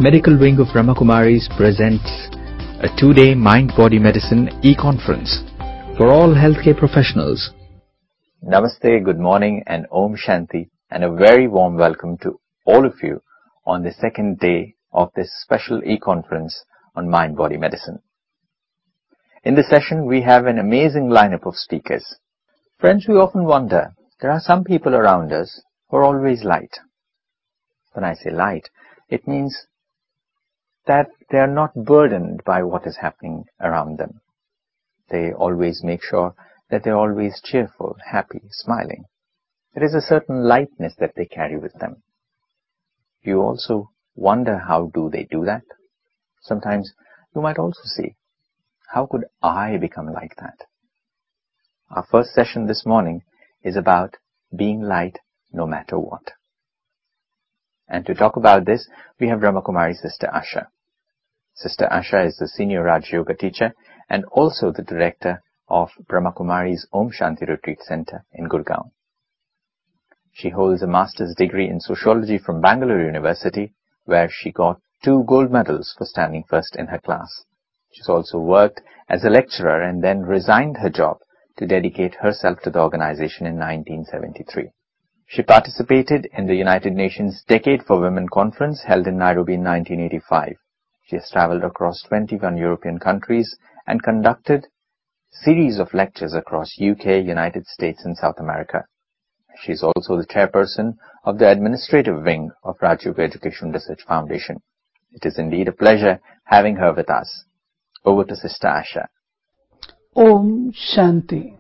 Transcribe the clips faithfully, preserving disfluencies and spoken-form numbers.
Medical wing of Brahmakumaris presents a two-day Mind-Body Medicine e-conference for all healthcare professionals. Namaste, good morning and Om Shanti, and a very warm welcome to all of you on the second day of this special e-conference on Mind-Body Medicine. In this session, we have an amazing lineup of speakers. Friends, we often wonder, there are some people around us who are always light. When I say light, it means that they are not burdened by what is happening around them. They always make sure that they're always cheerful, happy, smiling. There is a certain lightness that they carry with them. You also wonder how do they do that? Sometimes you might also see, how could I become like that? Our first session this morning is about being light no matter what. And to talk about this, we have Brahmakumari Sister Asha. Sister Asha is the Senior Raj Yoga teacher and also the director of Brahmakumari's Om Shanti Retreat Center in Gurgaon. She holds a master's degree in sociology from Bangalore University, where she got two gold medals for standing first in her class. She's also worked as a lecturer and then resigned her job to dedicate herself to the organization in nineteen seventy-three. She participated in the United Nations Decade for Women conference held in Nairobi in nineteen eighty-five. She has traveled across twenty-one European countries and conducted series of lectures across U K, United States and South America. She is also the chairperson of the administrative wing of Raj Yoga Education Research Foundation. It is indeed a pleasure having her with us. Over to Sister Asha. Om Shanti.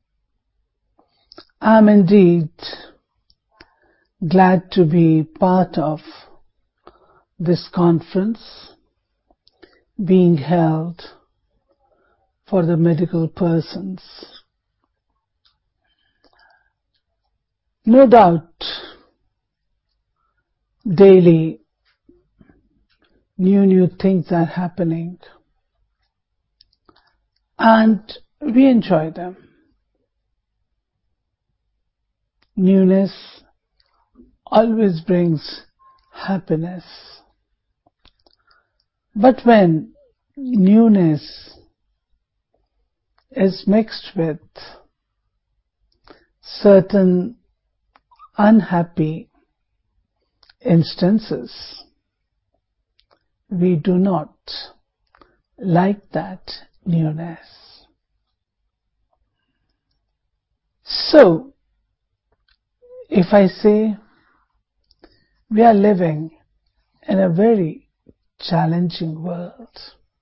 I am indeed glad to be part of this conference being held for the medical persons. No doubt, daily new, new things are happening and we enjoy them. Newness always brings happiness. But when newness is mixed with certain unhappy instances, we do not like that newness. So, if I say we are living in a very challenging world,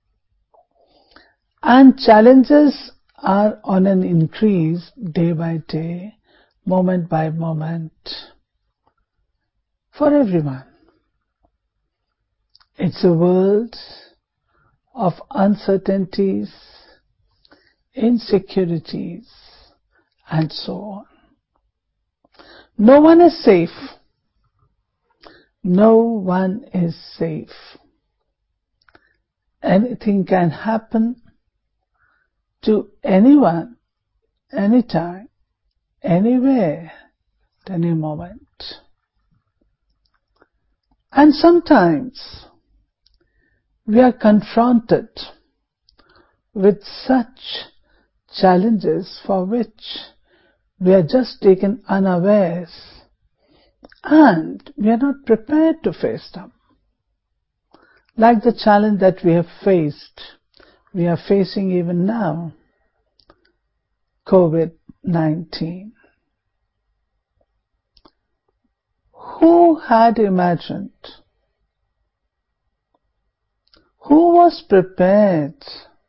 and challenges are on an increase day by day, moment by moment, for everyone. It's a world of uncertainties, insecurities, and so on. No one is safe. No one is safe. Anything can happen to anyone, anytime, anywhere, at any moment. And sometimes we are confronted with such challenges for which we are just taken unawares and we are not prepared to face them. Like the challenge that we have faced, we are facing even now, COVID nineteen. Who had imagined? Who was prepared?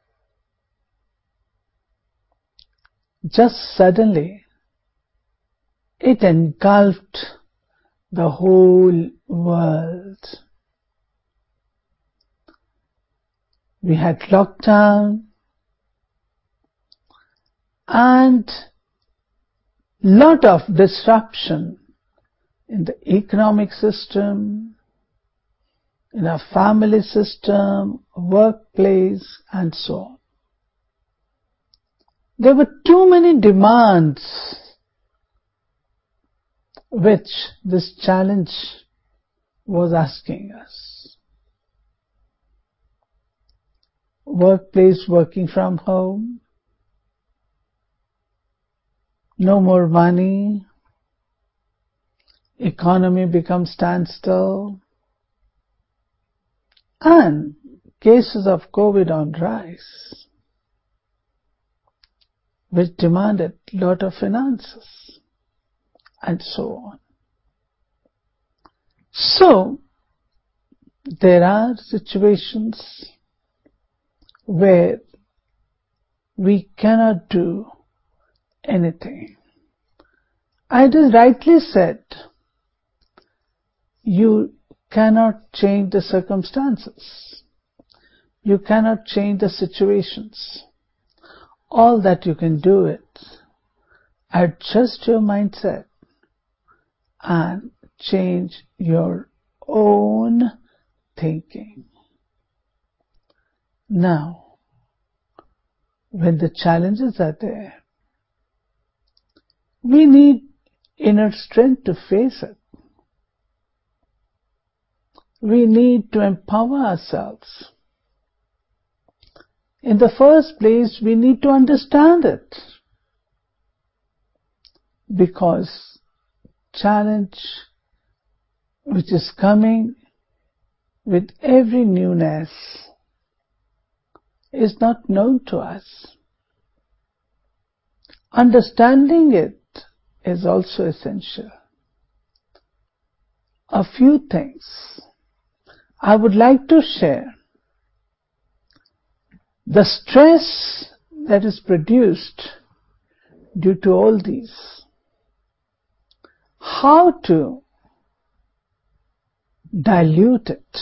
Just suddenly, it engulfed the whole world. We had lockdown and lot of disruption in the economic system, in our family system, workplace, and so on. There were too many demands which this challenge was asking us. workplace working from home, no more money, economy becomes standstill, and cases of COVID on rise, which demanded a lot of finances, and so on. So, there are situations where we cannot do anything. I just rightly said, you cannot change the circumstances. You cannot change the situations. All that you can do is adjust your mindset and change your own thinking. Now, when the challenges are there, we need inner strength to face it. We need to empower ourselves. In the first place, we need to understand it, because challenge which is coming with every newness is not known to us. Understanding it is also essential. A few things I would like to share. The stress that is produced due to all these. How to dilute it,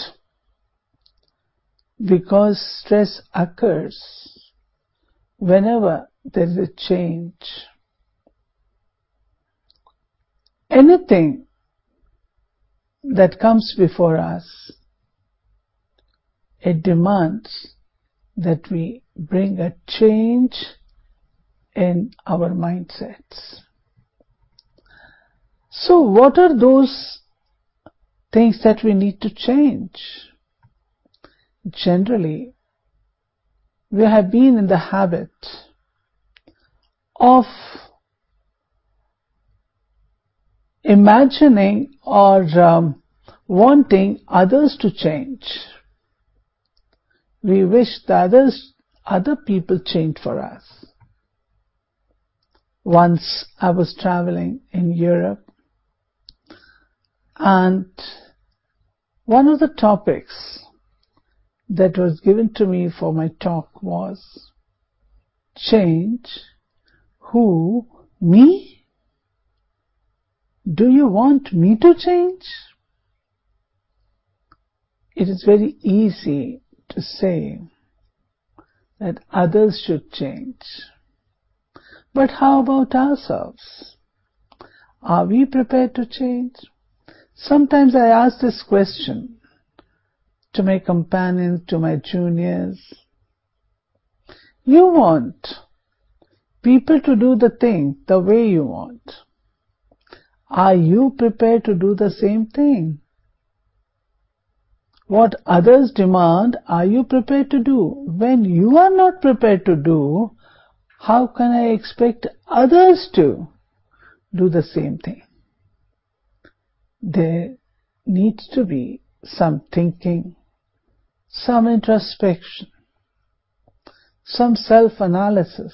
because stress occurs whenever there is a change. Anything that comes before us, it demands that we bring a change in our mindsets. So what are those things that we need to change? Generally, we have been in the habit of imagining or um, wanting others to change. We wish the others, other people change for us. Once I was traveling in Europe, and one of the topics that was given to me for my talk was, change who? Me? Do you want me to change? It is very easy to say that others should change. But how about ourselves? Are we prepared to change? Sometimes I ask this question to my companions, to my juniors. You want people to do the thing the way you want. Are you prepared to do the same thing? What others demand, are you prepared to do? When you are not prepared to do, how can I expect others to do the same thing? There needs to be some thinking, some introspection, some self-analysis,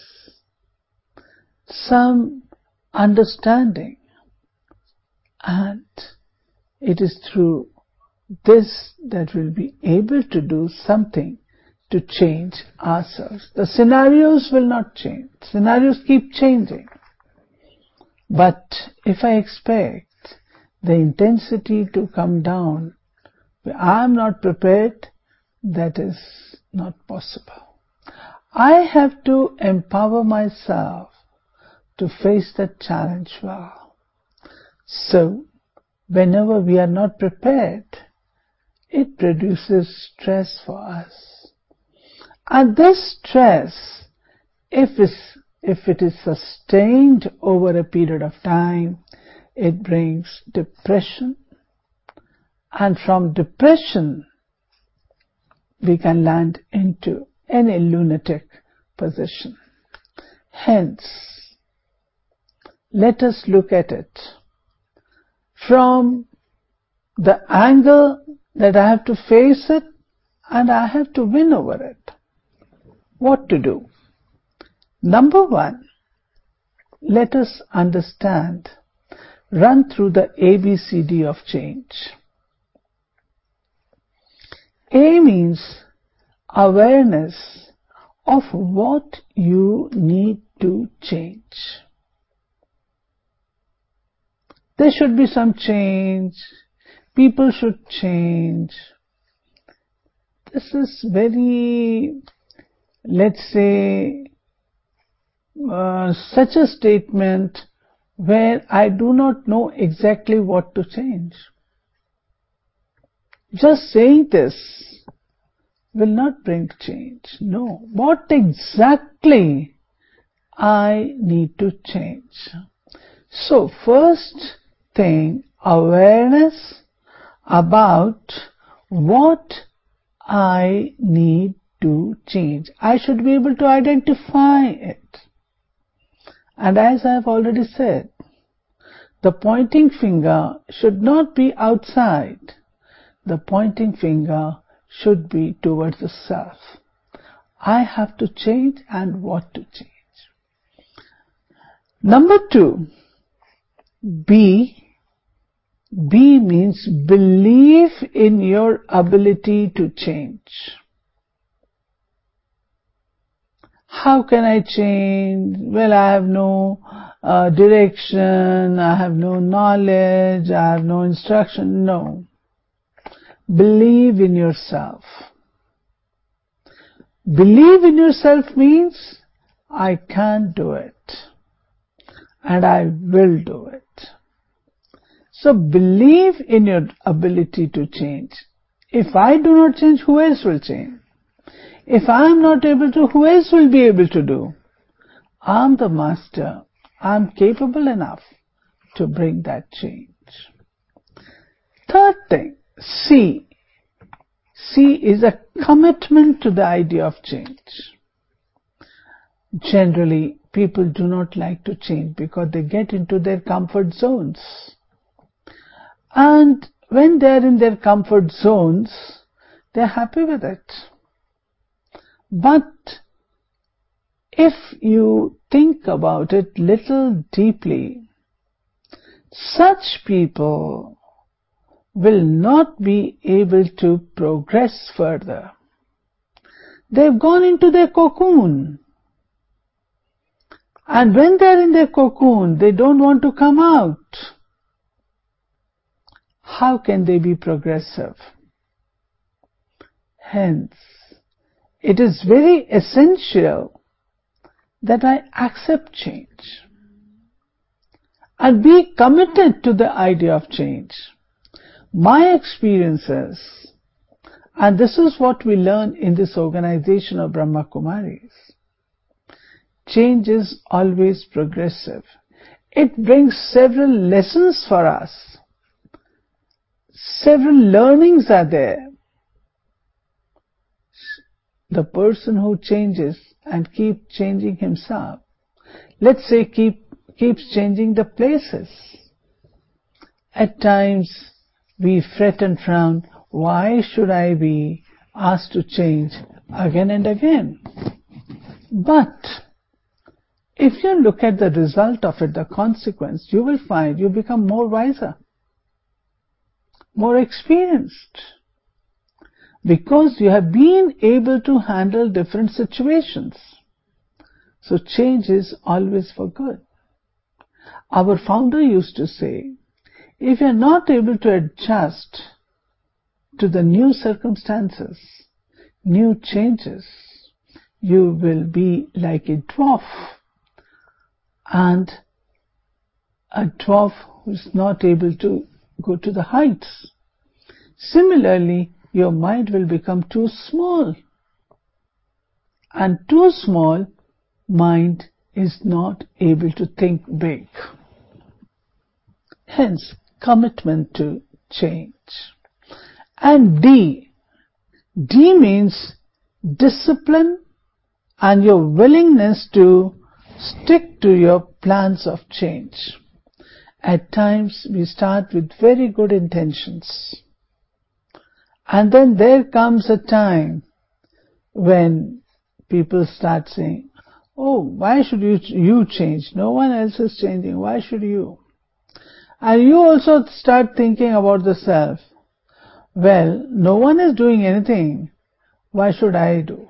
some understanding, and it is through this that we'll be able to do something to change ourselves. The scenarios will not change. Scenarios keep changing. But if I expect the intensity to come down, I'm not prepared, that is not possible. I have to empower myself to face that challenge well. So, whenever we are not prepared, it produces stress for us. And this stress, if, if it is sustained over a period of time, it brings depression. And from depression, we can land into any lunatic position. Hence, let us look at it from the angle that I have to face it and I have to win over it. What to do? Number one, let us understand, run through the A B C D of change. A means awareness of what you need to change. There should be some change. People should change. This is very, let's say, uh, such a statement where I do not know exactly what to change. Just saying this will not bring change. No. What exactly I need to change? So, first thing, awareness about what I need to change. I should be able to identify it. And as I have already said, the pointing finger should not be outside. The pointing finger should be towards the self. I have to change and what to change. Number two, B. B means believe in your ability to change. How can I change? Well, I have no uh, direction, I have no knowledge, I have no instruction. No. Believe in yourself. Believe in yourself means I can do it and I will do it. So believe in your ability to change. If I do not change, who else will change? If I am not able to, who else will be able to do? I am the master. I am capable enough to bring that change. Third thing, C. C is a commitment to the idea of change. Generally, people do not like to change because they get into their comfort zones. And when they are in their comfort zones, they are happy with it. But if you think about it little deeply, such people will not be able to progress further. They've gone into their cocoon. And when they're in their cocoon, they don't want to come out. How can they be progressive? Hence, it is very essential that I accept change and be committed to the idea of change. My experiences, and this is what we learn in this organization of Brahma Kumaris, change is always progressive. It brings several lessons for us. Several learnings are there. The person who changes and keeps changing himself, let's say keep, keeps changing the places. At times we fret and frown, why should I be asked to change again and again? But if you look at the result of it, the consequence, you will find you become more wiser, more experienced, because you have been able to handle different situations. So change is always for good. Our founder used to say, if you are not able to adjust to the new circumstances, new changes, you will be like a dwarf, and a dwarf who is not able to go to the heights. Similarly, your mind will become too small, and too small mind is not able to think big. Hence, commitment to change. And D. D means discipline and your willingness to stick to your plans of change. At times we start with very good intentions, and then there comes a time when people start saying, oh, why should you, you change? No one else is changing. Why should you? And you also start thinking about the self. Well, no one is doing anything. Why should I do?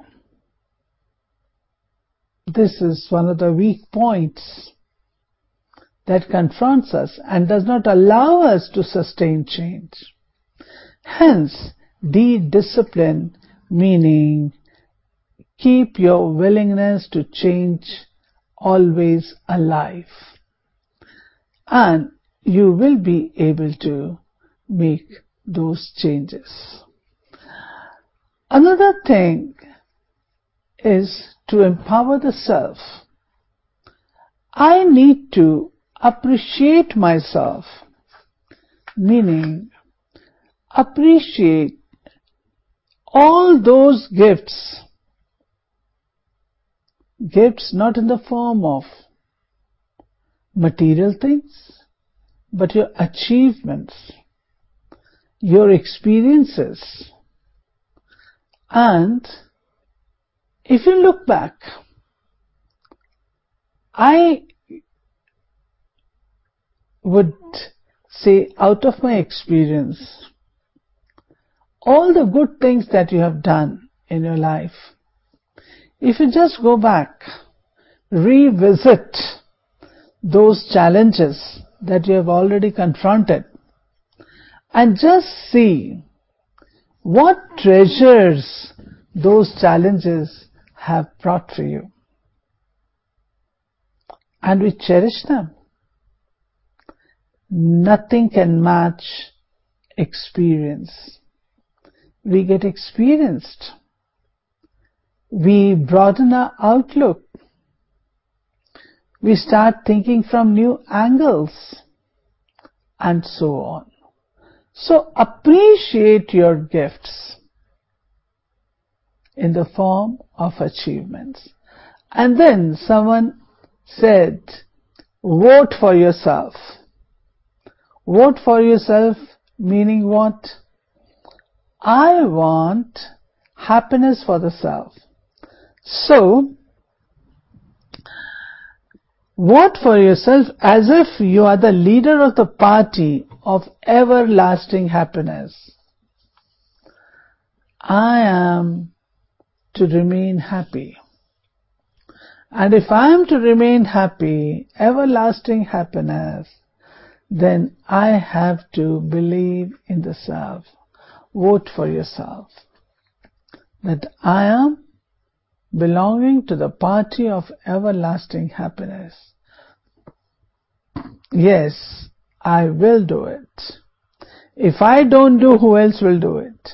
This is one of the weak points that confronts us and does not allow us to sustain change. Hence, D-discipline, meaning keep your willingness to change always alive, and you will be able to make those changes. Another thing is to empower the self. I need to appreciate myself, meaning appreciate all those gifts, gifts not in the form of material things, but your achievements, your experiences. And if you look back, I would say, out of my experience, all the good things that you have done in your life, if you just go back, revisit those challenges that you have already confronted, and just see what treasures those challenges have brought for you, and we cherish them. Nothing can match experience. We get experienced. We broaden our outlook. We start thinking from new angles, and so on. So appreciate your gifts in the form of achievements. And then someone said, vote for yourself. Vote for yourself, meaning what? I want happiness for the self. So, vote for yourself as if you are the leader of the party of everlasting happiness. I am to remain happy. And if I am to remain happy, everlasting happiness, then I have to believe in the self. Vote for yourself. That I am belonging to the party of everlasting happiness. Yes, I will do it. If I don't do, who else will do it?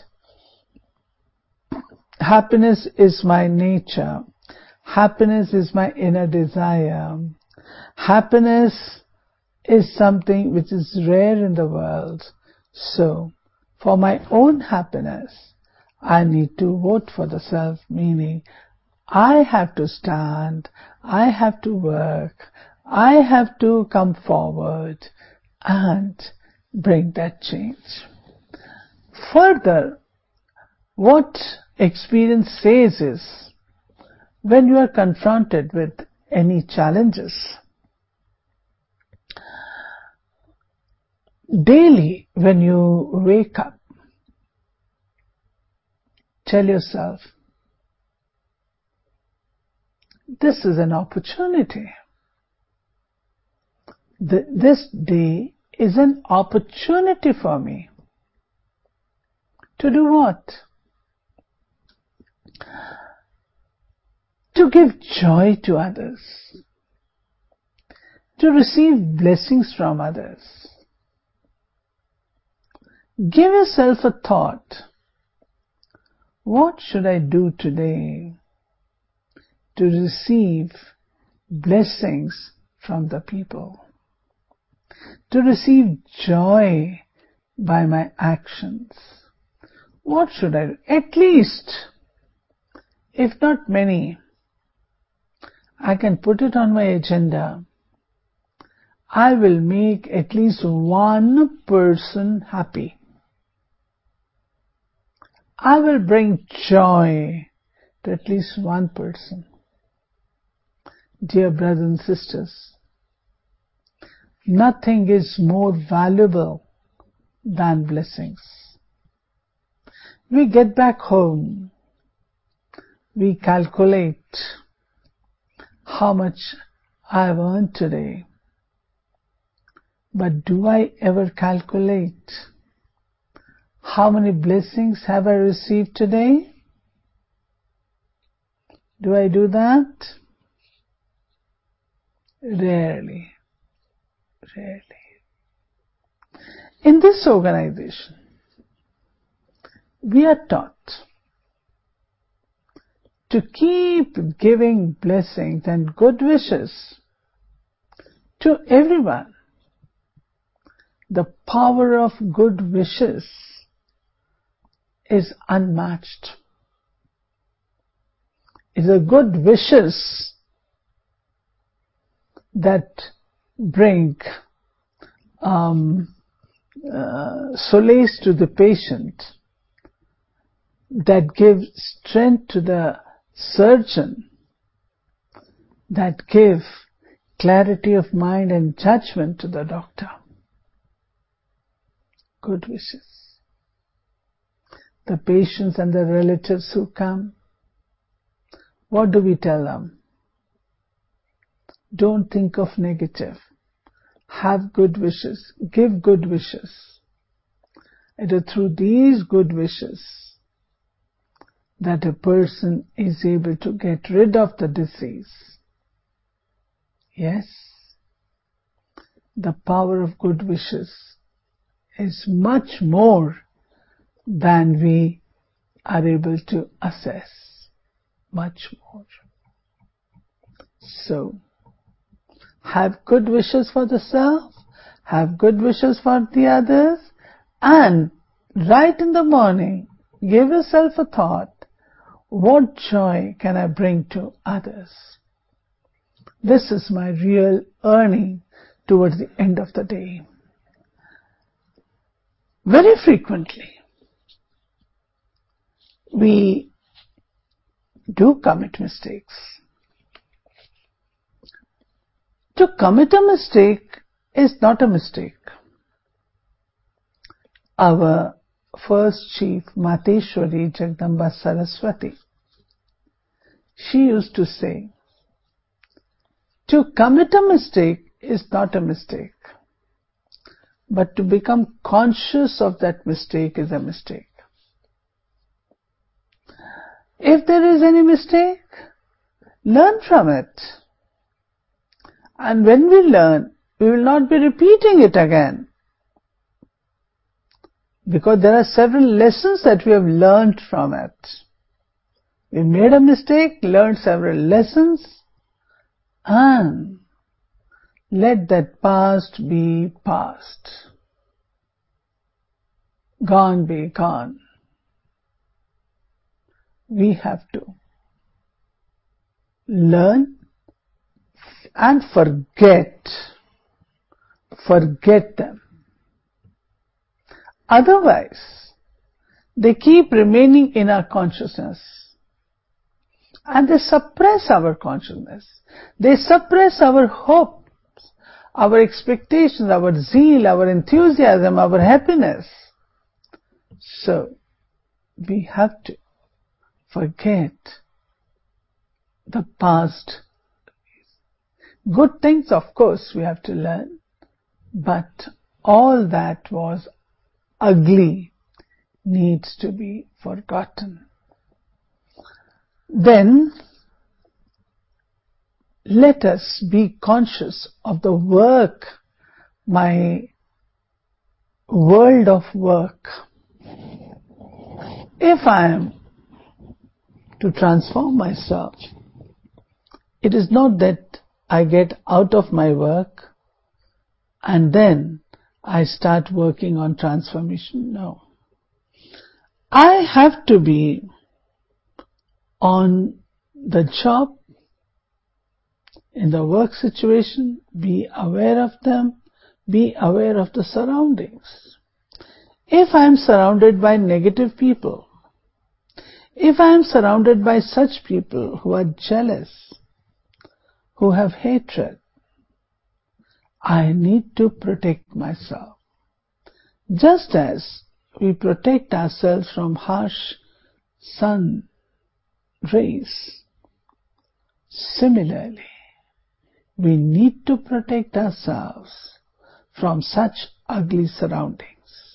Happiness is my nature. Happiness is my inner desire. Happiness is something which is rare in the world. So, for my own happiness, I need to vote for the self, meaning I have to stand, I have to work, I have to come forward and bring that change. Further, what experience says is, when you are confronted with any challenges, daily when you wake up, tell yourself, this is an opportunity. This day is an opportunity for me. To do what? To give joy to others. To receive blessings from others. Give yourself a thought. What should I do today to receive blessings from the people? To receive joy by my actions? What should I do? At least if not many, I can put it on my agenda. I will make at least one person happy. I will bring joy to at least one person. Dear brothers and sisters, nothing is more valuable than blessings. We get back home, we calculate how much I have earned today. But do I ever calculate how many blessings have I received today? Do I do that? Rarely. Rarely. In this organization, we are taught to keep giving blessings and good wishes to everyone. The power of good wishes is unmatched. It's the good wishes that bring um, uh, solace to the patient, that give strength to the surgeon, that give clarity of mind and judgment to the doctor. Good wishes. The patients and the relatives who come, what do we tell them? Don't think of negative. Have good wishes. Give good wishes. It is through these good wishes that a person is able to get rid of the disease. Yes, the power of good wishes is much more than we are able to assess. Much more. So, have good wishes for the self, have good wishes for the others, and right in the morning, give yourself a thought, what joy can I bring to others? This is my real earning towards the end of the day. Very frequently, we do commit mistakes. To commit a mistake is not a mistake. Our first chief, Mateshwari Jagdamba Saraswati, she used to say, to commit a mistake is not a mistake, but to become conscious of that mistake is a mistake. If there is any mistake, learn from it. And when we learn, we will not be repeating it again. Because there are several lessons that we have learned from it. We made a mistake, learned several lessons, and let that past be past. Gone be gone. We have to learn and forget. Forget them. Otherwise, they keep remaining in our consciousness. And they suppress our consciousness. They suppress our hopes, our expectations, our zeal, our enthusiasm, our happiness. So, we have to forget the past. Good things, of course, we have to learn, but all that was ugly needs to be forgotten. Then, let us be conscious of the work, my world of work. If I am to transform myself, it is not that I get out of my work and then I start working on transformation. No. I have to be On the job, in the work situation, be aware of them, be aware of the surroundings. If I am surrounded by negative people, if I am surrounded by such people who are jealous, who have hatred, I need to protect myself. Just as we protect ourselves from harsh sun rays, similarly, we need to protect ourselves from such ugly surroundings.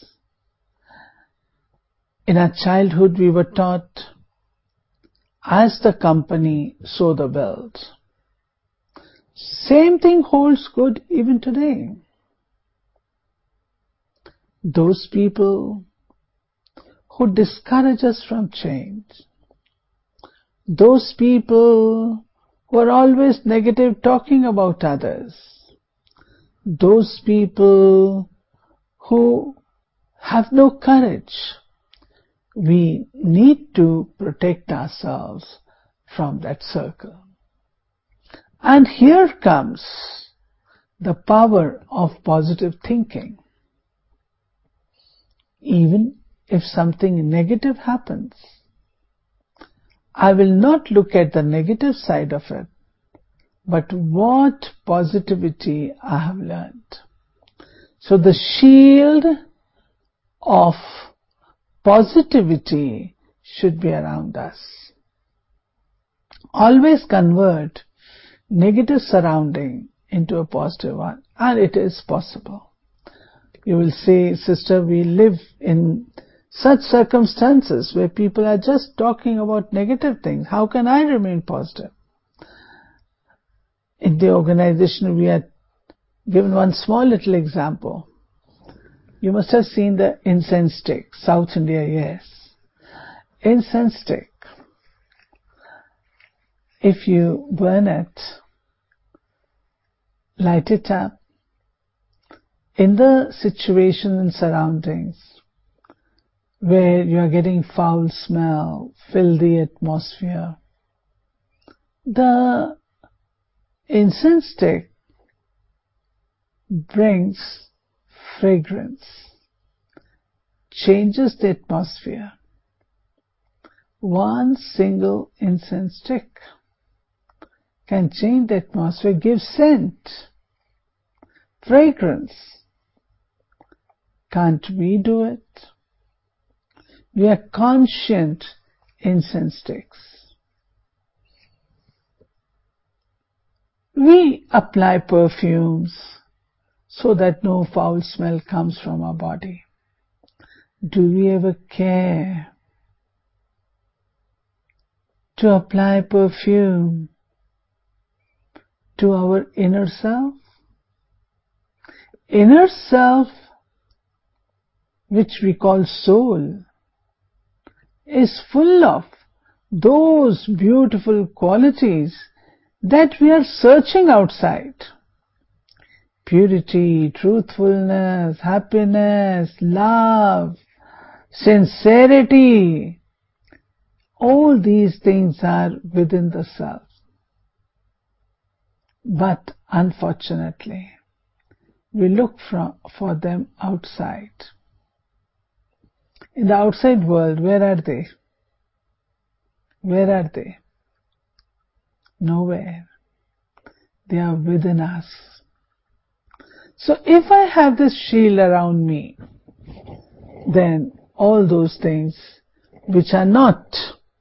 In our childhood, we were taught, as the company, so the world. Same thing holds good even today. Those people who discourage us from change, those people who are always negative talking about others, those people who have no courage, we need to protect ourselves from that circle. And here comes the power of positive thinking. Even if something negative happens, I will not look at the negative side of it, but what positivity I have learned. So the shield of positivity should be around us. Always convert negative surrounding into a positive one, and it is possible. You will say, sister, we live in such circumstances where people are just talking about negative things. How can I remain positive? In the organization, we are given one small little example. You must have seen the incense stick. South India, yes. Incense stick. If you burn it, light it up, in the situation and surroundings where you are getting foul smell, filthy atmosphere, the incense stick brings fragrance, changes the atmosphere. One single incense stick can change the atmosphere, give scent, fragrance. Can't we do it? We are conscient incense sticks. We apply perfumes so that no foul smell comes from our body. Do we ever care to apply perfume to our inner self? Inner self, which we call soul, is full of those beautiful qualities that we are searching outside. Purity, truthfulness, happiness, love, sincerity, all these things are within the self. But unfortunately, we look for, for them outside. In the outside world, where are they? Where are they? Nowhere. They are within us. So if I have this shield around me, then all those things which are not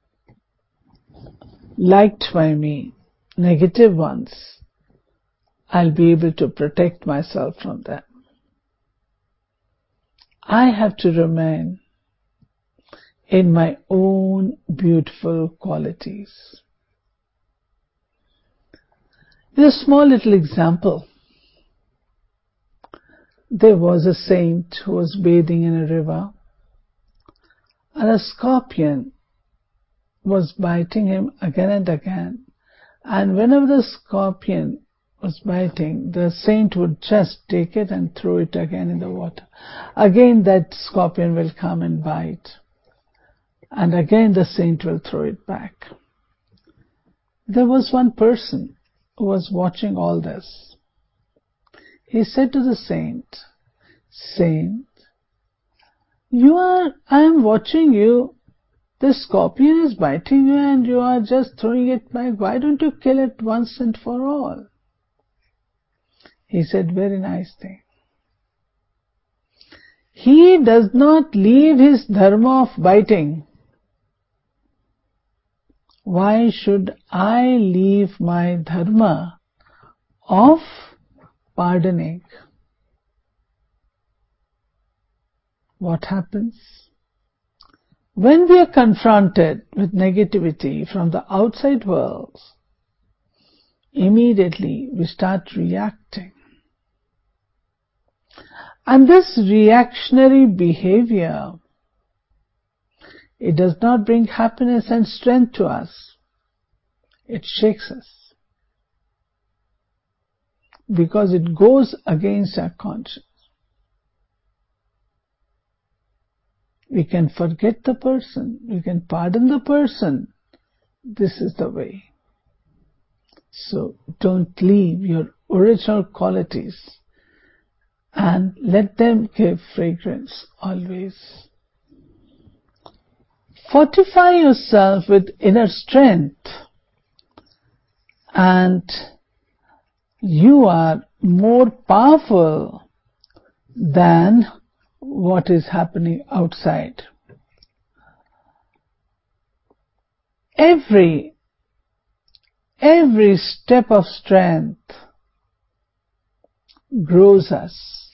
liked by me, negative ones, I'll be able to protect myself from them. I have to remain in my own beautiful qualities. There's a small little example. There was a saint who was bathing in a river, and a scorpion was biting him again and again. And whenever the scorpion was biting, the saint would just take it and throw it again in the water. Again that scorpion will come and bite, and again the saint will throw it back. There was one person who was watching all this. He said to the saint, "Saint, you are, I am watching you. This scorpion is biting you and you are just throwing it back. Why don't you kill it once and for all?" He said, "Very nice thing. He does not leave his dharma of biting. Why should I leave my dharma of pardoning?" What happens? When we are confronted with negativity from the outside world, immediately we start reacting. And this reactionary behavior, it does not bring happiness and strength to us. It shakes us. Because it goes against our conscience. We can forget the person. We can pardon the person. This is the way. So don't leave your original qualities and let them give fragrance always. Fortify yourself with inner strength, and you are more powerful than what is happening outside. Every, every step of strength grows us.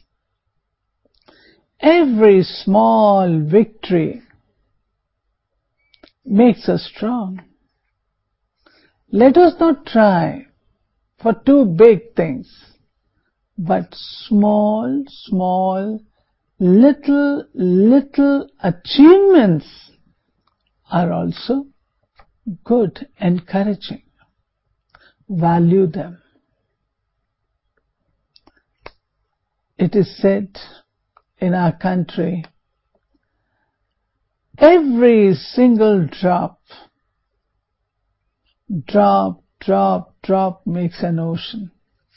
Every small victory makes us strong. Let us not try for too big things, but small, small, little, little achievements are also good, encouraging. Value them. It is said in our country, every single drop, drop, drop, drop makes an ocean.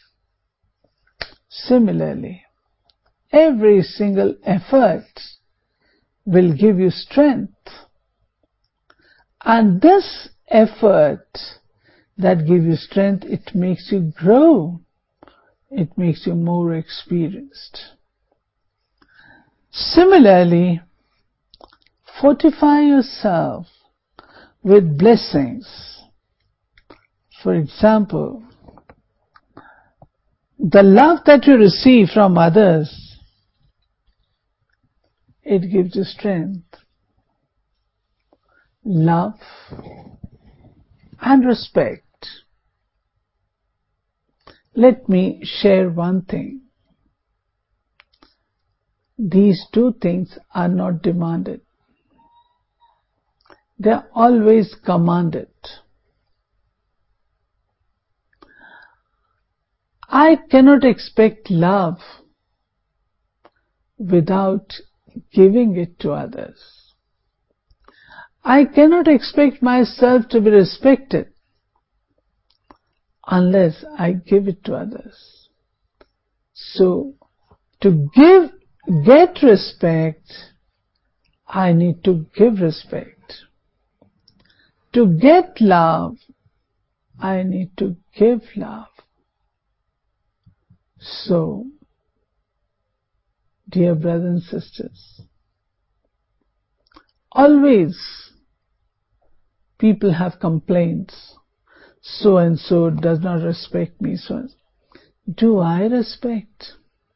Similarly, every single effort will give you strength. And this effort that gives you strength, it makes you grow. It makes you more experienced. Similarly, fortify yourself with blessings. For example, the love that you receive from others, it gives you strength. Love and respect. Let me share one thing. These two things are not demanded. They are always commanded. I cannot expect love without giving it to others. I cannot expect myself to be respected unless I give it to others. So, to give, get respect, I need to give respect. To get love, I need to give love. So, dear brothers and sisters, always people have complaints. So and so does not respect me. So, do I respect?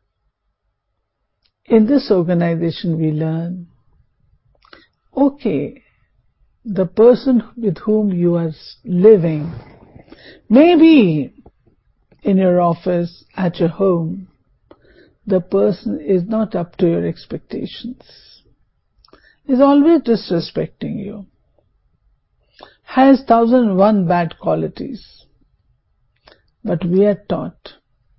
In this organization we learn, okay, the person with whom you are living, maybe in your office, at your home, the person is not up to your expectations, is always disrespecting you, has thousand and one bad qualities. But we are taught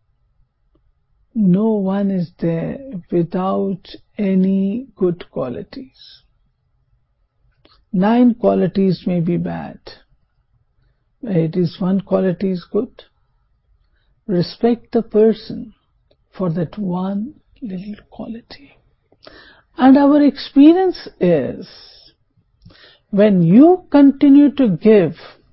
no one is there without any good qualities. Nine qualities may be bad, It is one quality is good. Respect the person for that one little quality. And our experience is, when you continue to give,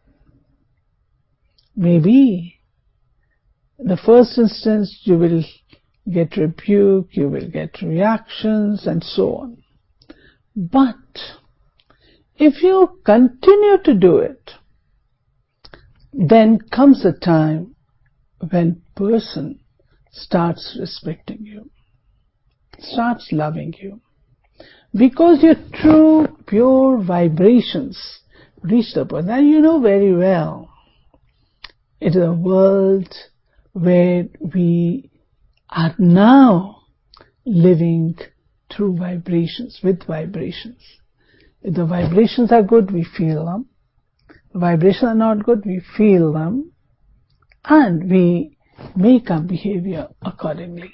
maybe in the first instance you will get rebuke, you will get reactions and so on. But if you continue to do it, then comes a time when person starts respecting you, starts loving you, because your true pure vibrations reach the point. And you know very well, it is a world where we are now living through vibrations, with vibrations. If the vibrations are good, we feel them. The vibrations are not good, we feel them, and we make our behavior accordingly.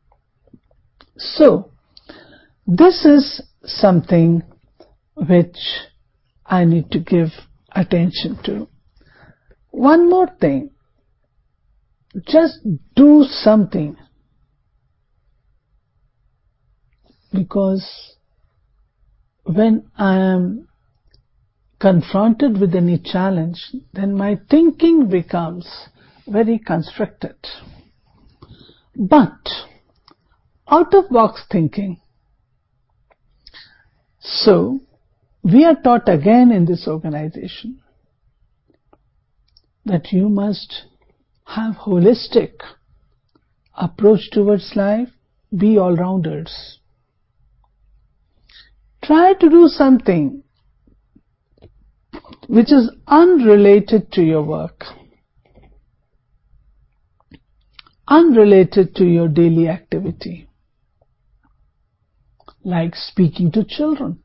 So, this is something which I need to give attention to. One more thing, just do something, because when I am confronted with any challenge, then my thinking becomes very constructed. But out-of-box thinking. So, we are taught again in this organization that you must have holistic approach towards life, be all-rounders. Try to do something which is unrelated to your work, unrelated to your daily activity, like speaking to children.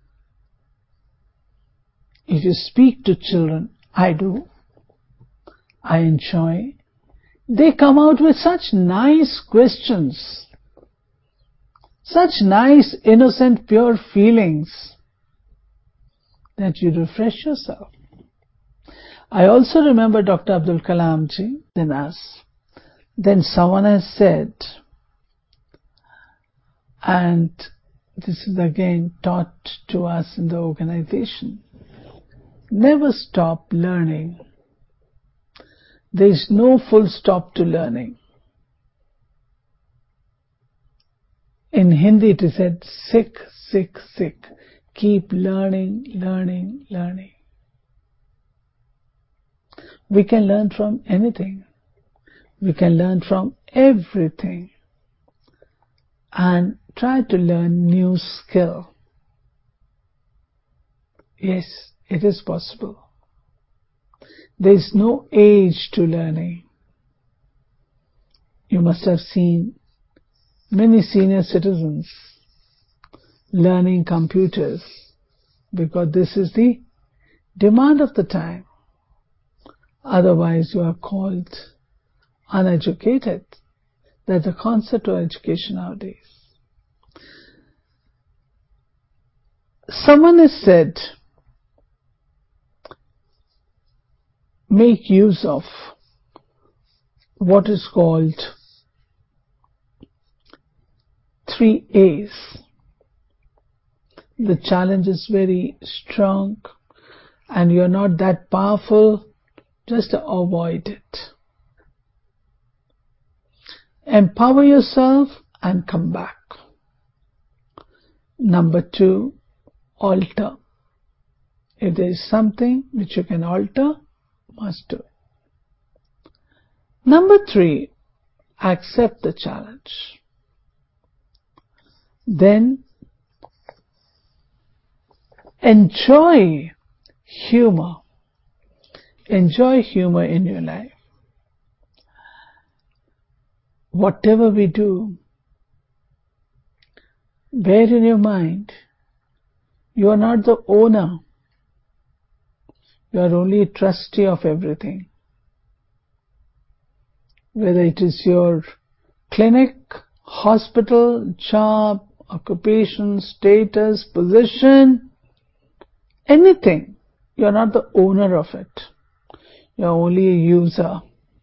If you speak to children, I do, I enjoy, they come out with such nice questions, such nice, innocent, pure feelings that you refresh yourself. I also remember Doctor Abdul Kalam ji, then us. Then someone has said, and this is again taught to us in the organization, never stop learning. There is no full stop to learning. In Hindi it is said, sikh, sikh, sikh. Keep learning, learning, learning. We can learn from anything. We can learn from everything. And try to learn new skill. Yes, it is possible. There is no age to learning. You must have seen many senior citizens learning computers because this is the demand of the time. Otherwise you are called uneducated. That's the concept of education nowadays. Someone has said, make use of what is called three A's. The challenge is very strong and you're not that powerful, just avoid it. Empower yourself and come back. Number two, alter. If there is something which you can alter, must do it. Number three, accept the challenge. Then enjoy humor. Enjoy humor in your life. Whatever we do, bear in your mind, you are not the owner. You are only a trustee of everything. Whether it is your clinic, hospital, job, occupation, status, position, anything, you are not the owner of it. You're only a user.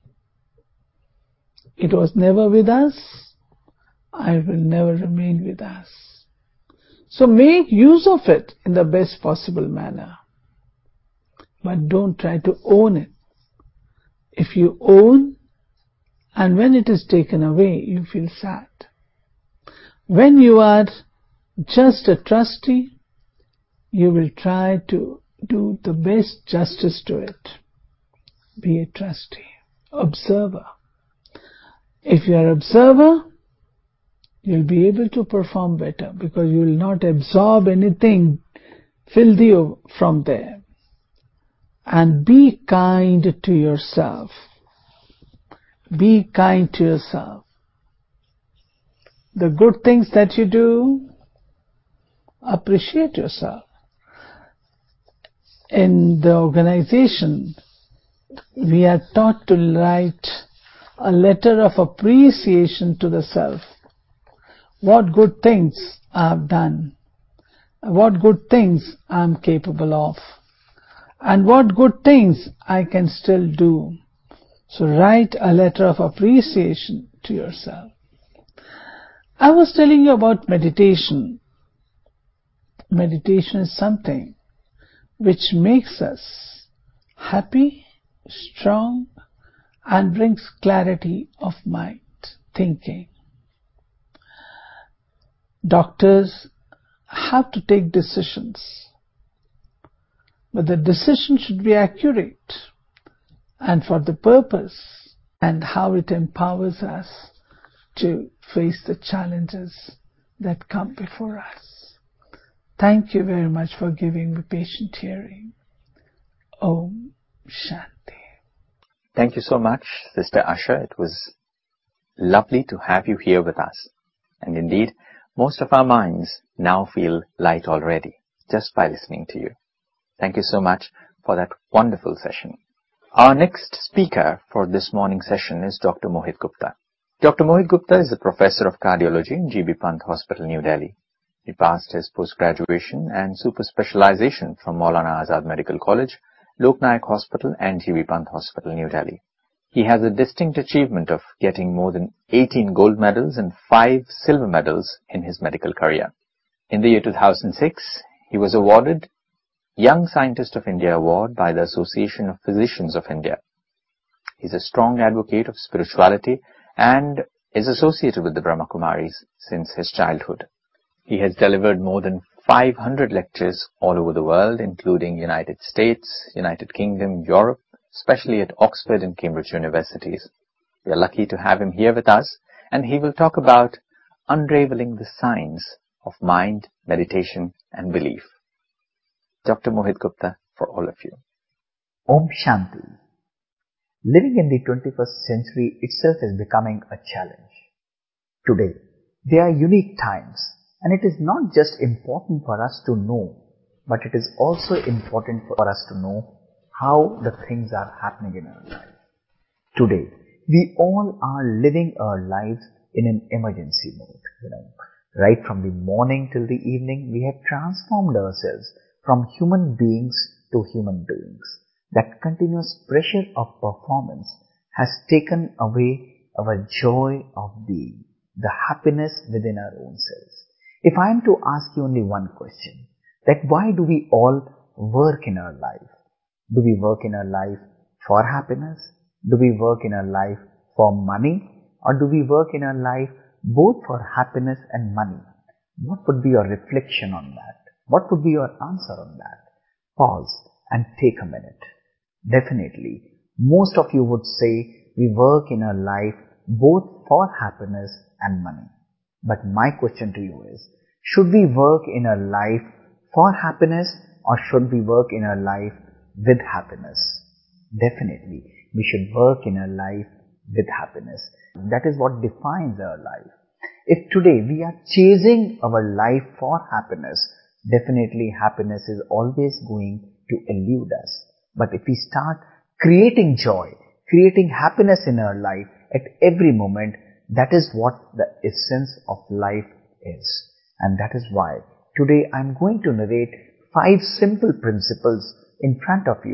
It was never with us. I will never remain with us. So make use of it in the best possible manner. But don't try to own it. If you own, and when it is taken away, you feel sad. When you are just a trustee, you will try to do the best justice to it. Be a trustee, observer. If you are observer, you'll be able to perform better because you will not absorb anything filthy from there. And be kind to yourself. Be kind to yourself. The good things that you do, appreciate yourself. In the organization, we are taught to write a letter of appreciation to the self. What good things I have done, what good things I am capable of, and what good things I can still do. So write a letter of appreciation to yourself. I was telling you about meditation. Meditation is something which makes us happy, strong, and brings clarity of mind, thinking. Doctors have to take decisions, but the decision should be accurate and for the purpose, and how it empowers us to face the challenges that come before us. Thank you very much for giving me patient hearing. Om Shanti. Thank you so much, Sister Asha. It was lovely to have you here with us. And indeed, most of our minds now feel light already, just by listening to you. Thank you so much for that wonderful session. Our next speaker for this morning's session is Doctor Mohit Gupta. Doctor Mohit Gupta is a professor of cardiology in G B Pant Hospital, New Delhi. He passed his post-graduation and super specialization from Maulana Azad Medical College, Lok Nayak Hospital and G B Pant Hospital, New Delhi. He has a distinct achievement of getting more than eighteen gold medals and five silver medals in his medical career. In the year two thousand six, he was awarded Young Scientist of India Award by the Association of Physicians of India. He is a strong advocate of spirituality and is associated with the Brahma Kumaris since his childhood. He has delivered more than five hundred lectures all over the world, including United States, United Kingdom, Europe, especially at Oxford and Cambridge universities. We are lucky to have him here with us, and he will talk about unraveling the science of mind, meditation, and belief. Doctor Mohit Gupta, for all of you. Om Shanti. Living in the twenty-first century itself is becoming a challenge. Today, there are unique times, and it is not just important for us to know, but it is also important for us to know how the things are happening in our life. Today, we all are living our lives in an emergency mode. You know, right from the morning till the evening, we have transformed ourselves from human beings to human beings. That continuous pressure of performance has taken away our joy of being, the happiness within our own selves. If I am to ask you only one question, that why do we all work in our life? Do we work in our life for happiness? Do we work in our life for money? Or do we work in our life both for happiness and money? What would be your reflection on that? What would be your answer on that? Pause and take a minute. Definitely, most of you would say we work in our life both for happiness and money. But my question to you is, should we work in our life for happiness or should we work in our life with happiness? Definitely, we should work in our life with happiness. That is what defines our life. If today we are chasing our life for happiness, definitely happiness is always going to elude us. But if we start creating joy, creating happiness in our life at every moment, that is what the essence of life is. And that is why today I am going to narrate five simple principles in front of you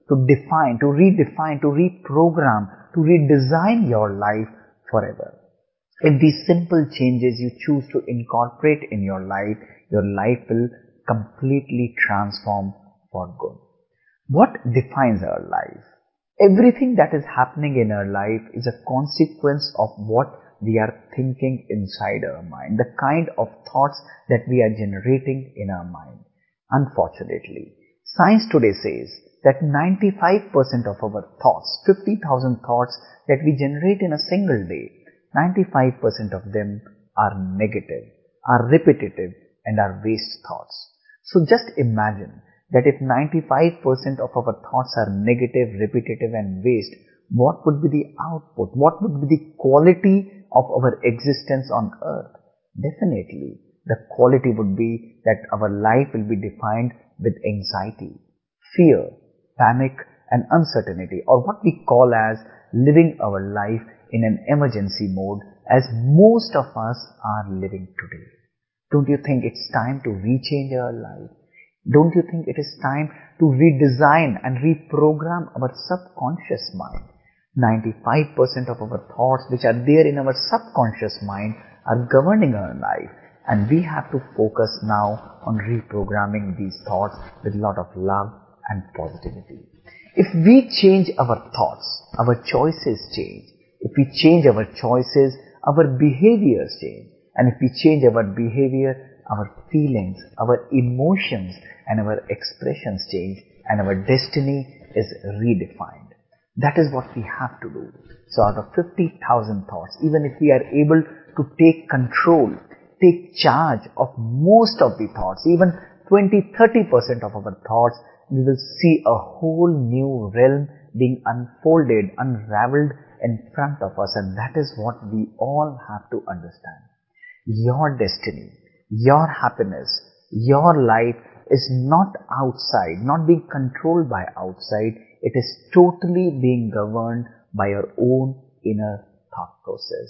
to define, to redefine, to reprogram, to redesign your life forever. If these simple changes you choose to incorporate in your life, your life will completely transform for good. What defines our life? Everything that is happening in our life is a consequence of what we are thinking inside our mind, the kind of thoughts that we are generating in our mind. Unfortunately, science today says that ninety-five percent of our thoughts, fifty thousand thoughts that we generate in a single day, ninety-five percent of them are negative, are repetitive, and are waste thoughts. So just imagine that if ninety-five percent of our thoughts are negative, repetitive, and waste, what would be the output? What would be the quality of our existence on earth? Definitely, the quality would be that our life will be defined with anxiety, fear, panic, and uncertainty, or what we call as living our life in an emergency mode, as most of us are living today. Don't you think it's time to rechange our life? Don't you think it is time to redesign and reprogram our subconscious mind? ninety-five percent of our thoughts which are there in our subconscious mind are governing our life, and we have to focus now on reprogramming these thoughts with a lot of love and positivity. If we change our thoughts, our choices change. If we change our choices, our behaviors change. And if we change our behavior, our feelings, our emotions, and our expressions change, and our destiny is redefined. That is what we have to do. So out of fifty thousand thoughts, even if we are able to take control, take charge of most of the thoughts, even twenty to thirty percent of our thoughts, we will see a whole new realm being unfolded, unraveled in front of us. And that is what we all have to understand. Your destiny, your happiness, your life is not outside, not being controlled by outside. It is totally being governed by your own inner thought process.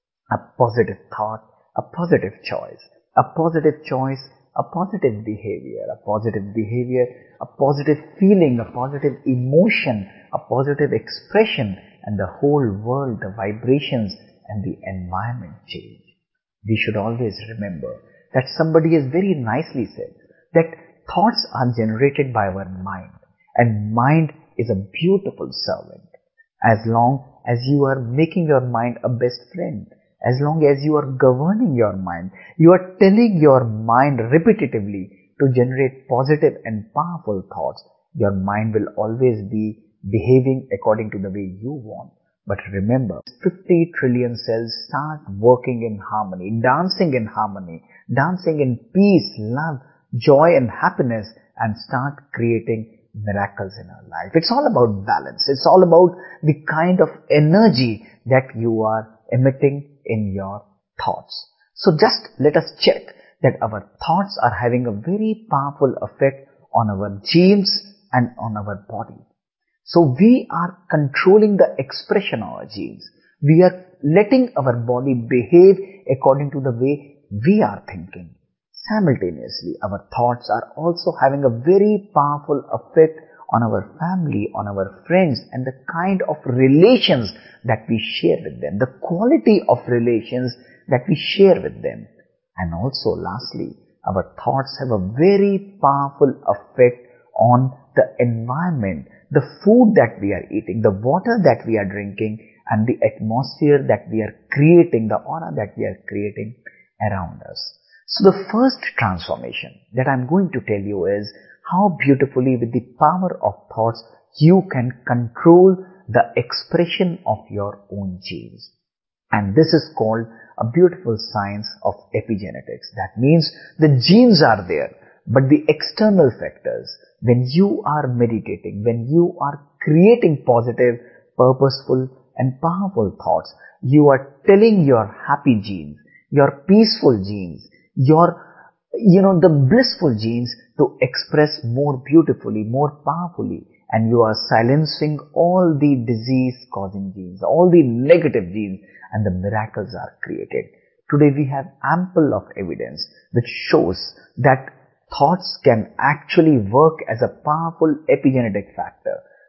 A positive thought, a positive choice, a positive choice, a positive behavior, a positive behavior, a positive feeling, a positive emotion, a positive expression, and the whole world, the vibrations and the environment change. We should always remember that somebody has very nicely said that thoughts are generated by our mind, and mind is a beautiful servant. As long as you are making your mind a best friend, as long as you are governing your mind, you are telling your mind repetitively to generate positive and powerful thoughts, your mind will always be behaving according to the way you want. But remember, fifty trillion cells start working in harmony, dancing in harmony, dancing in peace, love, joy and happiness, and start creating miracles in our life. It's all about balance. It's all about the kind of energy that you are emitting in your thoughts. So just let us check that our thoughts are having a very powerful effect on our genes and on our body. So we are controlling the expression of our genes. We are letting our body behave according to the way we are thinking. Simultaneously, our thoughts are also having a very powerful effect on our family, on our friends, and the kind of relations that we share with them, the quality of relations that we share with them. And also, lastly, our thoughts have a very powerful effect on the environment, the food that we are eating, the water that we are drinking, and the atmosphere that we are creating, the aura that we are creating around us. So the first transformation that I'm going to tell you is how beautifully with the power of thoughts you can control the expression of your own genes. And this is called a beautiful science of epigenetics. That means the genes are there, but the external factors, when you are meditating, when you are creating positive, purposeful and powerful thoughts, you are telling your happy genes, your peaceful genes, your, you know, the blissful genes to express more beautifully, more powerfully, and you are silencing all the disease-causing genes, all the negative genes, and the miracles are created. Today we have ample of evidence which shows that thoughts can actually work as a powerful epigenetic factor.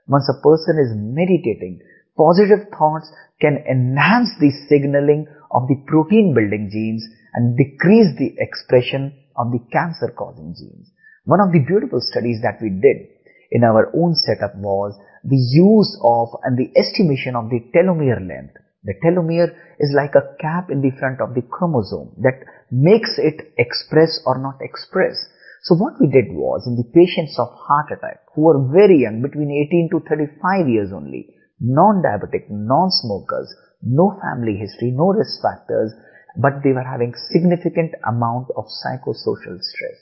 Once a person is meditating, positive thoughts can enhance the signaling of the protein building genes and decrease the expression of the cancer causing genes. One of the beautiful studies that we did in our own setup was the use of and the estimation of the telomere length. The telomere is like a cap in the front of the chromosome that makes it express or not express. So what we did was, in the patients of heart attack who were very young, between eighteen to thirty-five years only, non-diabetic, non-smokers, no family history, no risk factors, but they were having significant amount of psychosocial stress.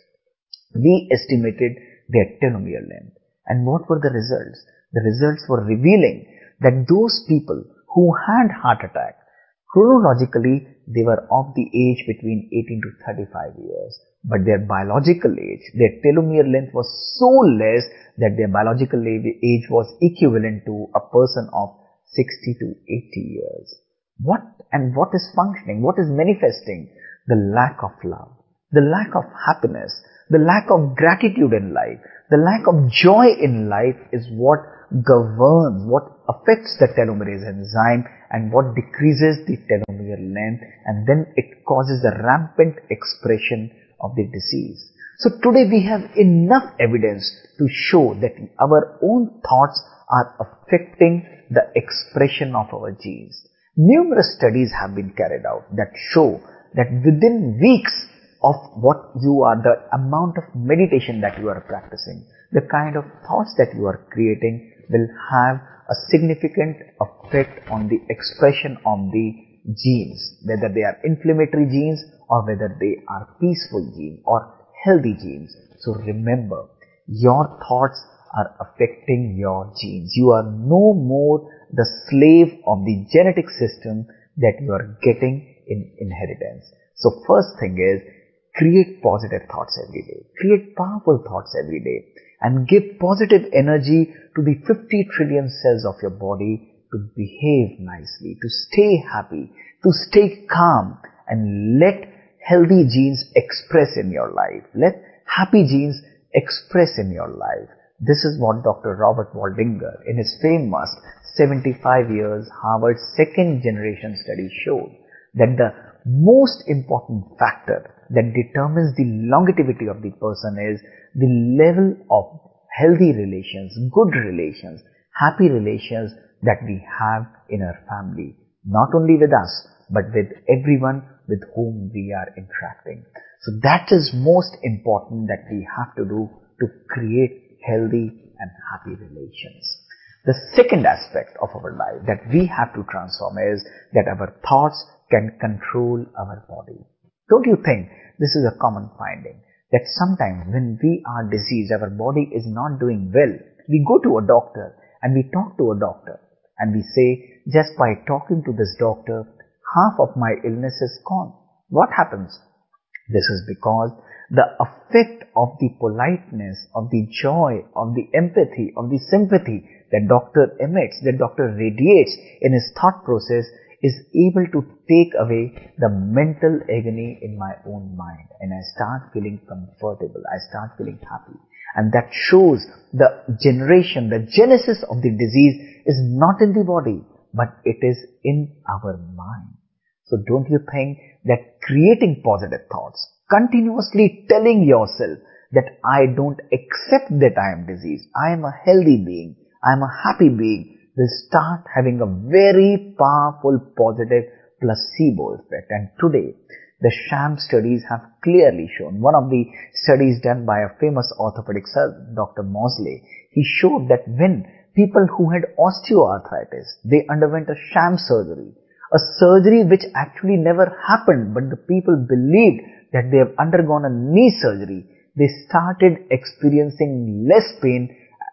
We estimated their telomere length. And what were the results? The results were revealing that those people who had heart attack, chronologically, they were of the age between eighteen to thirty-five years. But their biological age, their telomere length was so less that their biological age was equivalent to a person of sixty to eighty years. What and what is functioning? What is manifesting? The lack of love, the lack of happiness, the lack of gratitude in life, the lack of joy in life is what governs, what affects the telomerase enzyme and what decreases the telomere length, and then it causes a rampant expression of the disease. So today we have enough evidence to show that our own thoughts are affecting the expression of our genes. Numerous studies have been carried out that show that within weeks of what you are, the amount of meditation that you are practicing, the kind of thoughts that you are creating will have a significant effect on the expression of the genes, whether they are inflammatory genes or whether they are peaceful genes or healthy genes. So remember, your thoughts are affecting your genes. You are no more the slave of the genetic system that you are getting in inheritance. So first thing is, create positive thoughts every day. Create powerful thoughts every day. And give positive energy to the fifty trillion cells of your body to behave nicely, to stay happy, to stay calm, and let healthy genes express in your life. Let happy genes express in your life. This is what Doctor Robert Waldinger, in his famous seventy-five years Harvard second generation study showed that the most important factor that determines the longevity of the person is the level of healthy relations, good relations, happy relations that we have in our family. Not only with us, but with everyone with whom we are interacting. So that is most important that we have to do to create healthy and happy relations. The second aspect of our life that we have to transform is that our thoughts can control our body. Don't you think this is a common finding that sometimes when we are diseased, our body is not doing well, we go to a doctor and we talk to a doctor and we say, just by talking to this doctor, half of my illness is gone. What happens? This is because the effect of the politeness, of the joy, of the empathy, of the sympathy that doctor emits, that doctor radiates in his thought process is able to take away the mental agony in my own mind, and I start feeling comfortable, I start feeling happy. And that shows the generation, the genesis of the disease is not in the body, but it is in our mind. So don't you think that creating positive thoughts, continuously telling yourself that I don't accept that I am diseased, I am a healthy being, I am a happy being, will start having a very powerful positive placebo effect. And today, the sham studies have clearly shown. One of the studies done by a famous orthopedic surgeon, Doctor Mosley, he showed that when people who had osteoarthritis, they underwent a sham surgery, a surgery which actually never happened, but the people believed that they have undergone a knee surgery, they started experiencing less pain,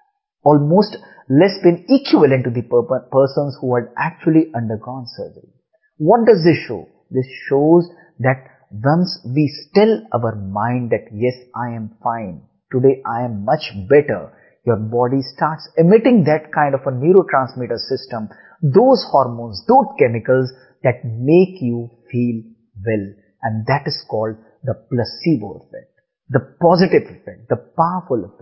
almost less pain equivalent to the per- persons who had actually undergone surgery. What does this show? This shows that once we tell our mind that yes, I am fine, today I am much better, your body starts emitting that kind of a neurotransmitter system, those hormones, those chemicals that make you feel well. And that is called the placebo effect, the positive effect, the powerful effect,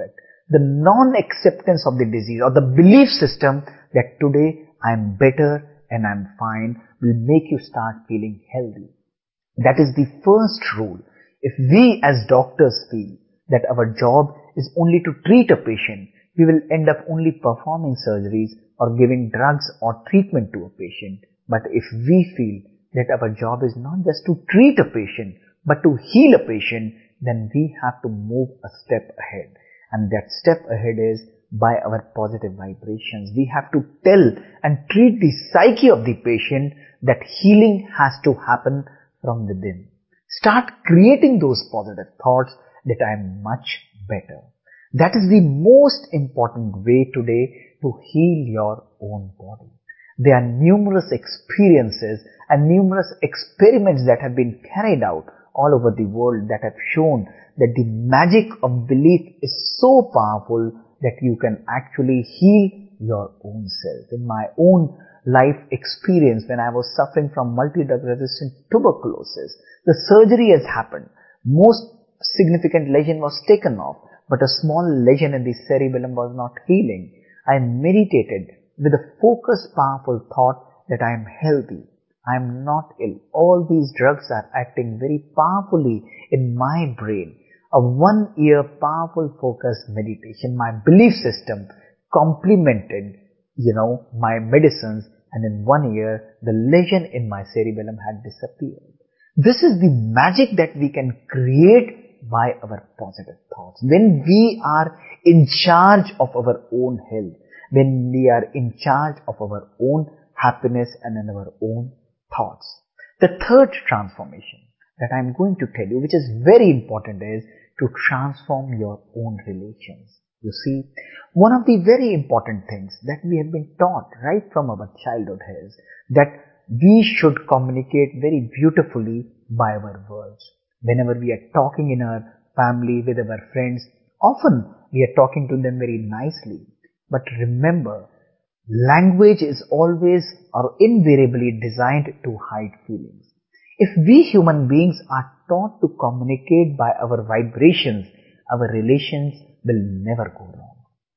the non-acceptance of the disease or the belief system that today I'm better and I'm fine will make you start feeling healthy. That is the first rule. If we as doctors feel that our job is only to treat a patient, we will end up only performing surgeries or giving drugs or treatment to a patient. But if we feel that our job is not just to treat a patient, but to heal a patient, then we have to move a step ahead. And that step ahead is by our positive vibrations. We have to tell and treat the psyche of the patient that healing has to happen from within. Start creating those positive thoughts that I am much better. That is the most important way today to heal your own body. There are numerous experiences and numerous experiments that have been carried out all over the world that have shown that the magic of belief is so powerful that you can actually heal your own self. In my own life experience, when I was suffering from multi-drug resistant tuberculosis, the surgery has happened. Most significant lesion was taken off, but a small lesion in the cerebellum was not healing. I meditated with a focused, powerful thought that I am healthy. I am not ill. All these drugs are acting very powerfully in my brain. A one-year powerful focused meditation, my belief system complemented, you know, my medicines, and in one year, the lesion in my cerebellum had disappeared. This is the magic that we can create by our positive thoughts. When we are in charge of our own health, when we are in charge of our own happiness and in our own thoughts. The third transformation that I'm going to tell you, which is very important, is to transform your own relations. You see, one of the very important things that we have been taught right from our childhood is that we should communicate very beautifully by our words. Whenever we are talking in our family, with our friends, often we are talking to them very nicely. But remember, language is always or invariably designed to hide feelings. If we human beings are taught to communicate by our vibrations, our relations will never go wrong.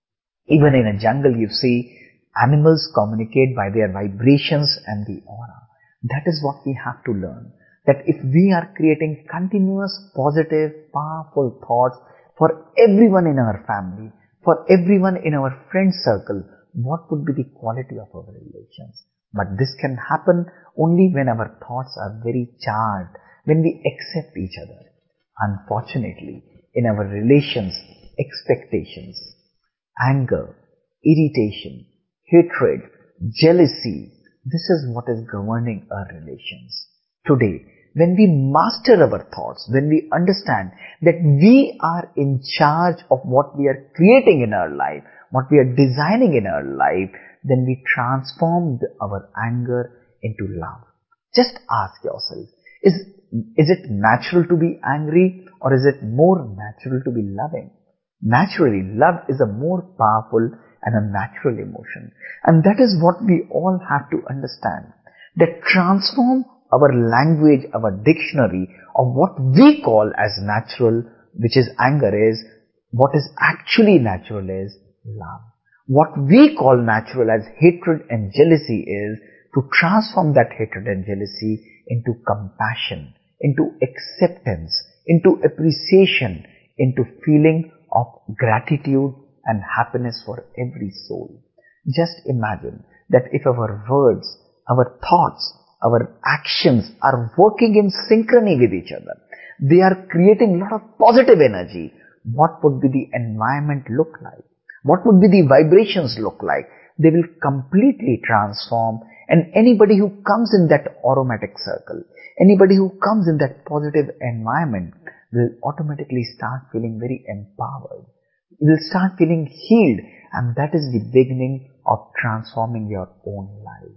Even in a jungle, you see, animals communicate by their vibrations and the aura. That is what we have to learn. That if we are creating continuous, positive, powerful thoughts for everyone in our family, for everyone in our friend circle, what would be the quality of our relations? But this can happen only when our thoughts are very charged, when we accept each other. Unfortunately, in our relations, expectations, anger, irritation, hatred, jealousy, this is what is governing our relations. Today, when we master our thoughts, when we understand that we are in charge of what we are creating in our life, what we are designing in our life, then we transform our anger into love. Just ask yourself, is, is it natural to be angry, or is it more natural to be loving? Naturally, love is a more powerful and a natural emotion. And that is what we all have to understand. That transform our language, our dictionary of what we call as natural, which is anger, is what is actually natural is love. What we call natural as hatred and jealousy is to transform that hatred and jealousy into compassion, into acceptance, into appreciation, into feeling of gratitude and happiness for every soul. Just imagine that if our words, our thoughts, our actions are working in synchrony with each other, they are creating a lot of positive energy, what would be the environment look like? What would be the vibrations look like? They will completely transform, and anybody who comes in that aromatic circle, anybody who comes in that positive environment will automatically start feeling very empowered. Will start feeling healed, and that is the beginning of transforming your own life.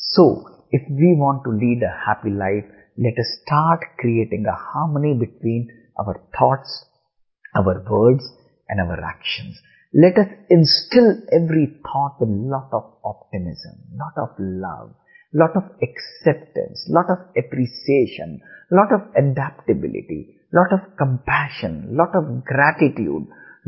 So, if we want to lead a happy life, let us start creating a harmony between our thoughts, our words, and our actions. Let us instill every thought with a lot of optimism, lot of love, lot of acceptance, lot of appreciation, lot of adaptability, lot of compassion, lot of gratitude,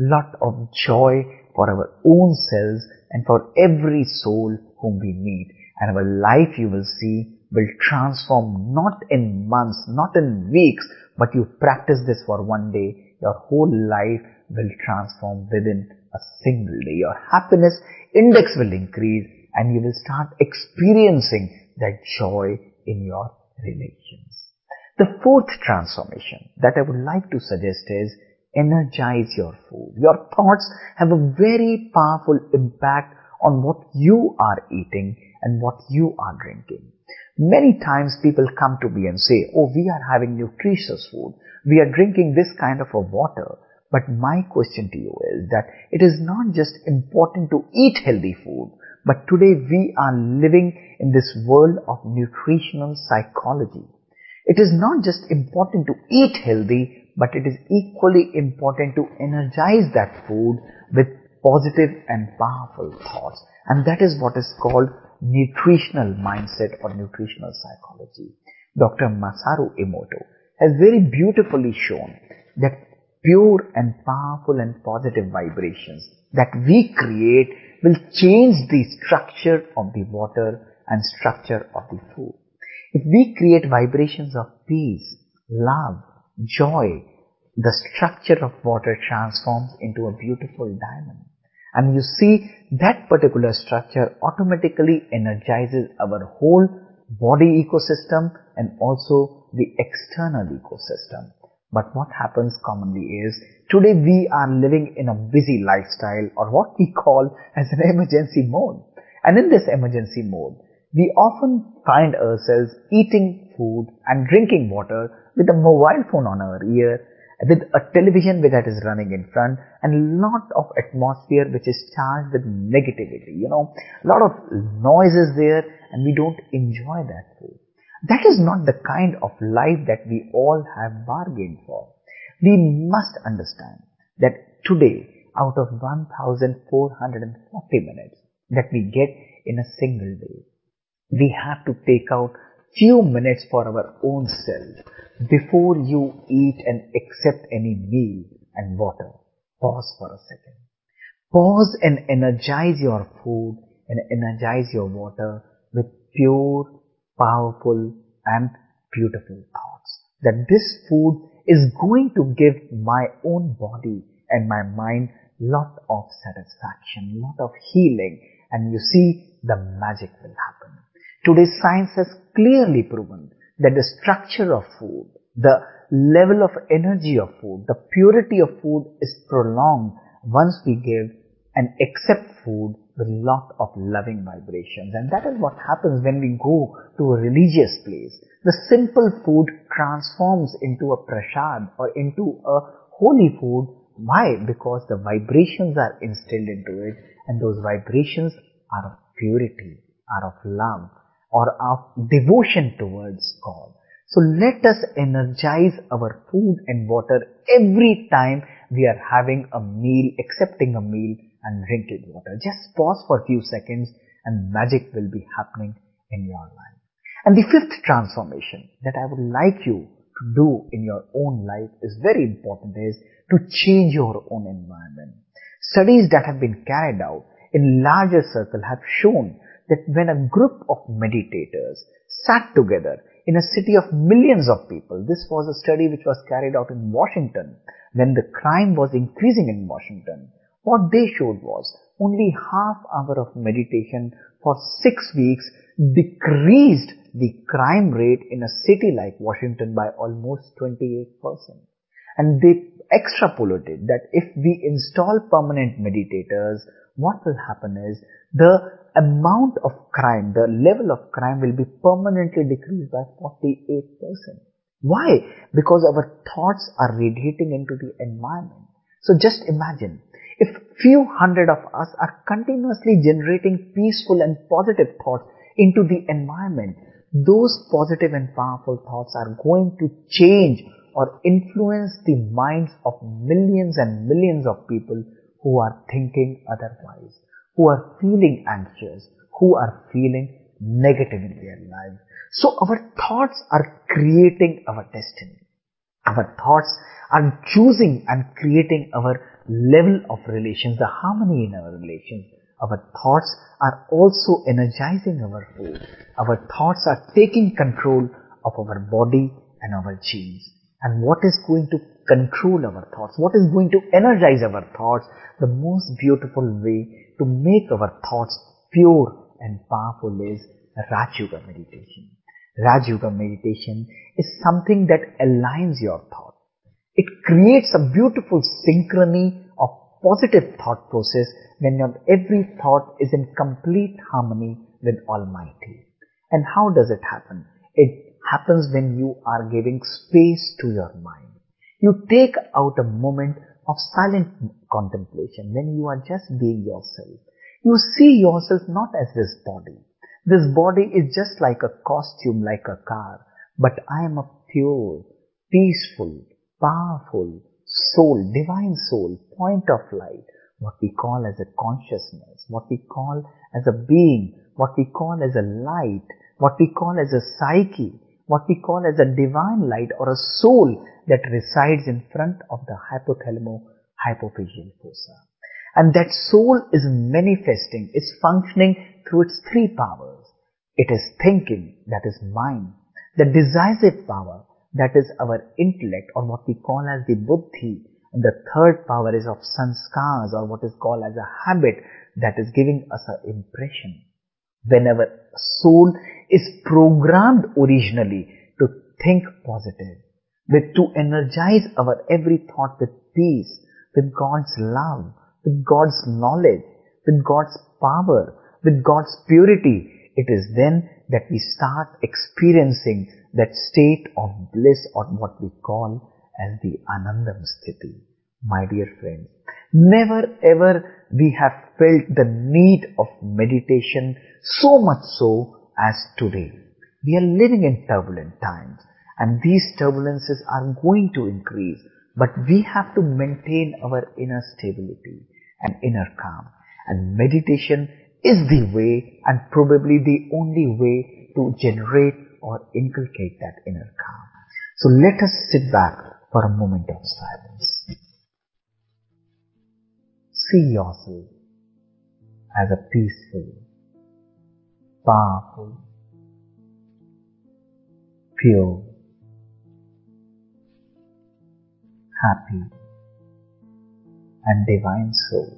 lot of joy for our own selves and for every soul whom we meet. And our life, you will see, will transform not in months, not in weeks, but you practice this for one day, your whole life will transform within a single day. Your happiness index will increase and you will start experiencing that joy in your relations. The fourth transformation that I would like to suggest is energize your food. Your thoughts have a very powerful impact on what you are eating and what you are drinking. Many times people come to me and say, oh, we are having nutritious food. We are drinking this kind of a water. But my question to you is that it is not just important to eat healthy food, but today we are living in this world of nutritional psychology. It is not just important to eat healthy, but it is equally important to energize that food with positive and powerful thoughts. And that is what is called nutritional mindset or nutritional psychology. Doctor Masaru Emoto has very beautifully shown that pure and powerful and positive vibrations that we create will change the structure of the water and structure of the food. If we create vibrations of peace, love, joy, the structure of water transforms into a beautiful diamond. And you see, that particular structure automatically energizes our whole body ecosystem and also the external ecosystem. But what happens commonly is, today we are living in a busy lifestyle or what we call as an emergency mode. And in this emergency mode, we often find ourselves eating food and drinking water with a mobile phone on our ear, with a television that is running in front, and a lot of atmosphere which is charged with negativity. You know, a lot of noise is there and we don't enjoy that food. That is not the kind of life that we all have bargained for. We must understand that today, out of one thousand four hundred forty minutes that we get in a single day, we have to take out few minutes for our own self before you eat and accept any meal and water. Pause for a second. Pause and energize your food and energize your water with pure, powerful and beautiful thoughts. That this food is going to give my own body and my mind lot of satisfaction, lot of healing, and you see the magic will happen. Today's science has clearly proven that the structure of food, the level of energy of food, the purity of food is prolonged once we give and accept food with a lot of loving vibrations. And that is what happens when we go to a religious place. The simple food transforms into a prasad or into a holy food. Why? Because the vibrations are instilled into it, and those vibrations are of purity, are of love, or of devotion towards God. So let us energize our food and water every time we are having a meal, accepting a meal and drinking water. Just pause for a few seconds and magic will be happening in your life. And the fifth transformation that I would like you to do in your own life is very important, is to change your own environment. Studies that have been carried out in larger circle have shown that when a group of meditators sat together in a city of millions of people, this was a study which was carried out in Washington, when the crime was increasing in Washington, what they showed was only half hour of meditation for six weeks decreased the crime rate in a city like Washington by almost twenty-eight percent. And they extrapolated that if we install permanent meditators, what will happen is the amount of crime, the level of crime will be permanently decreased by forty-eight percent. Why? Because our thoughts are radiating into the environment. So just imagine, if few hundred of us are continuously generating peaceful and positive thoughts into the environment, those positive and powerful thoughts are going to change or influence the minds of millions and millions of people who are thinking otherwise, who are feeling anxious, who are feeling negative in their life. So our thoughts are creating our destiny. Our thoughts are choosing and creating our level of relations, the harmony in our relations. Our thoughts are also energizing our soul. Our thoughts are taking control of our body and our genes. And what is going to control our thoughts? What is going to energize our thoughts? The most beautiful way to make our thoughts pure and powerful is Raj Yoga meditation. Raj Yoga meditation is something that aligns your thought. It creates a beautiful synchrony of positive thought process when your every thought is in complete harmony with Almighty. And how does it happen? It happens when you are giving space to your mind. You take out a moment of silent contemplation when you are just being yourself. You see yourself not as this body. This body is just like a costume, like a car. But I am a pure, peaceful, powerful soul, divine soul, point of light, what we call as a consciousness, what we call as a being, what we call as a light, what we call as a psyche, what we call as a divine light or a soul that resides in front of the hypothalamo-hypophyseal fossa. And that soul is manifesting, is functioning through its three powers. It is thinking, that is mind. The decisive power, that is our intellect or what we call as the buddhi. And the third power is of sanskars or what is called as a habit that is giving us an impression. Whenever soul is programmed originally to think positive, with to energize our every thought with peace, with God's love, with God's knowledge, with God's power, with God's purity, it is then that we start experiencing that state of bliss or what we call as the Anandam Sthiti. My dear friends, never ever we have felt the need of meditation so much so as today. We are living in turbulent times and these turbulences are going to increase, but we have to maintain our inner stability and inner calm. And meditation is the way and probably the only way to generate or inculcate that inner calm. So let us sit back for a moment of silence. See yourself as a peaceful, powerful, pure, happy and divine soul.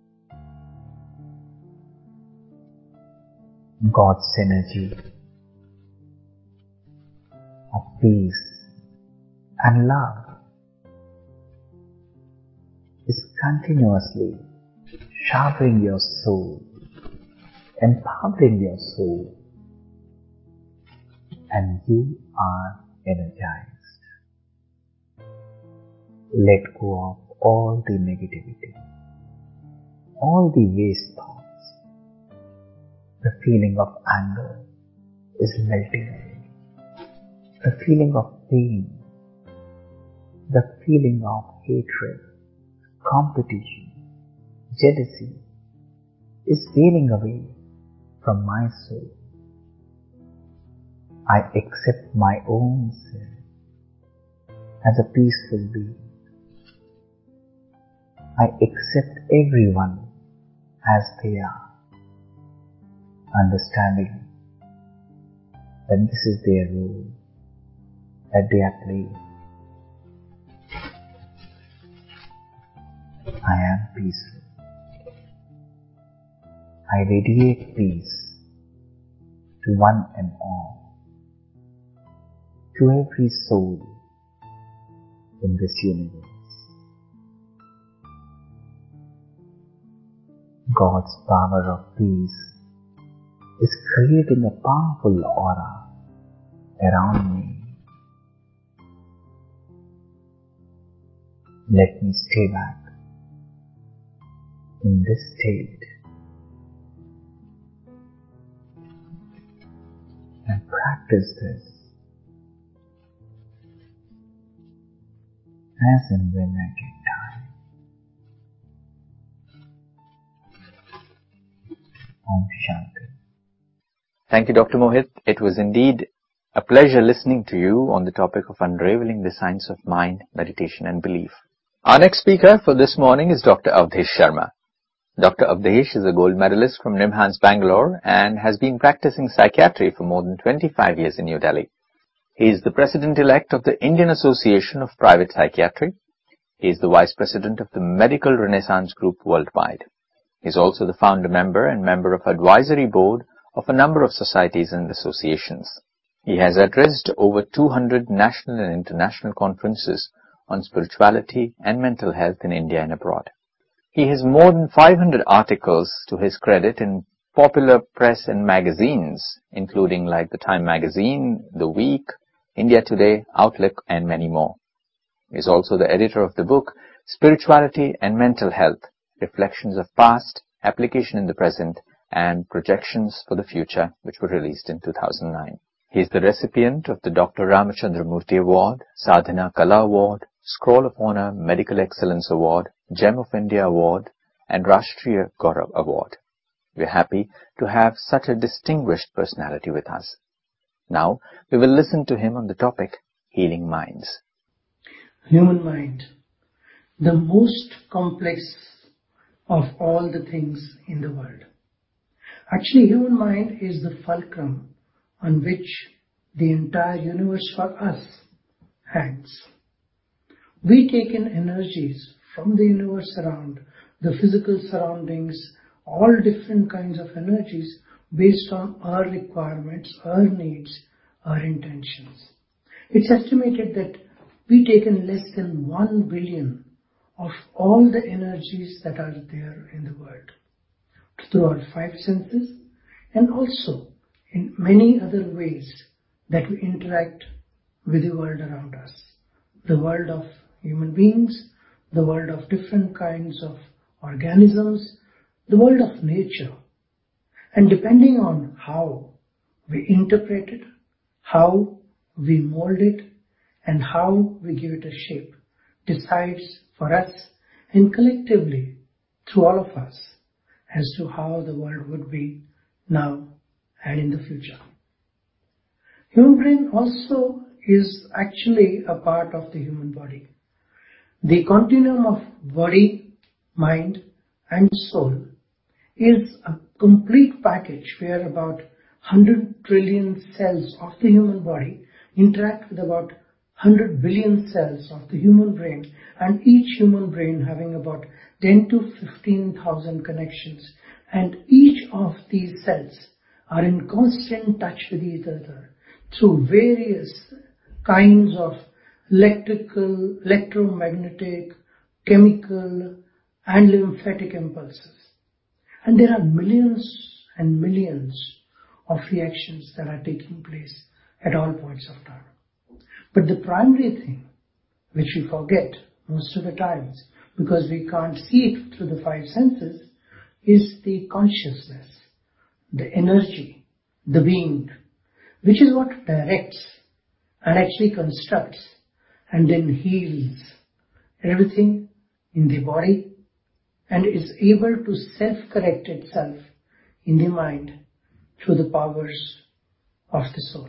God's energy of peace and love is continuously sharpening your soul, empowering your soul, and you are energized. Let go of all the negativity, all the waste thoughts. The feeling of anger is melting away. The feeling of pain, the feeling of hatred, competition, jealousy is fading away from my soul. I accept my own self as a peaceful being. I accept everyone as they are, understanding that this is their role, that they are playing. I am peaceful. I radiate peace to one and all, to every soul in this universe. God's power of peace is creating a powerful aura around me. Let me stay back in this state and practice this as and when I get time. Om Shanti. Thank you, Doctor Mohit. It was indeed a pleasure listening to you on the topic of unraveling the science of mind, meditation and belief. Our next speaker for this morning is Doctor Avdesh Sharma. Doctor Avdesh is a gold medalist from NIMHANS, Bangalore, and has been practicing psychiatry for more than twenty-five years in New Delhi. He is the President-elect of the Indian Association of Private Psychiatry. He is the Vice President of the Medical Renaissance Group worldwide. He is also the founder member and member of advisory board of a number of societies and associations. He has addressed over two hundred national and international conferences on spirituality and mental health in India and abroad. He has more than five hundred articles to his credit in popular press and magazines, including like the Time Magazine, The Week, India Today, Outlook, and many more. He is also the editor of the book Spirituality and Mental Health, Reflections of Past, Application in the Present, and Projections for the Future, which were released in two thousand nine. He is the recipient of the Doctor Ramachandra Murthy Award, Sadhana Kala Award, Scroll of Honor Medical Excellence Award, Gem of India Award, and Rashtriya Gaurav Award. We are happy to have such a distinguished personality with us. Now, we will listen to him on the topic, Healing Minds. Human mind, the most complex of all the things in the world. Actually, human mind is the fulcrum on which the entire universe for us hangs. We take in energies from the universe around, the physical surroundings, all different kinds of energies based on our requirements, our needs, our intentions. It's estimated that we take in less than one billion of all the energies that are there in the world through our five senses and also in many other ways that we interact with the world around us. The world of human beings, the world of different kinds of organisms, the world of nature. And depending on how we interpret it, how we mold it, and how we give it a shape, decides for us and collectively through all of us as to how the world would be now and in the future. Human brain also is actually a part of the human body. The continuum of body, mind, and soul is a complete package where about one hundred trillion cells of the human body interact with about one hundred billion cells of the human brain, and each human brain having about ten to fifteen thousand connections, and each of these cells are in constant touch with each other through various kinds of electrical, electromagnetic, chemical, and lymphatic impulses. And there are millions and millions of reactions that are taking place at all points of time. But the primary thing, which we forget most of the times, because we can't see it through the five senses, is the consciousness, the energy, the being, which is what directs and actually constructs and then heals everything in the body and is able to self-correct itself in the mind through the powers of the soul.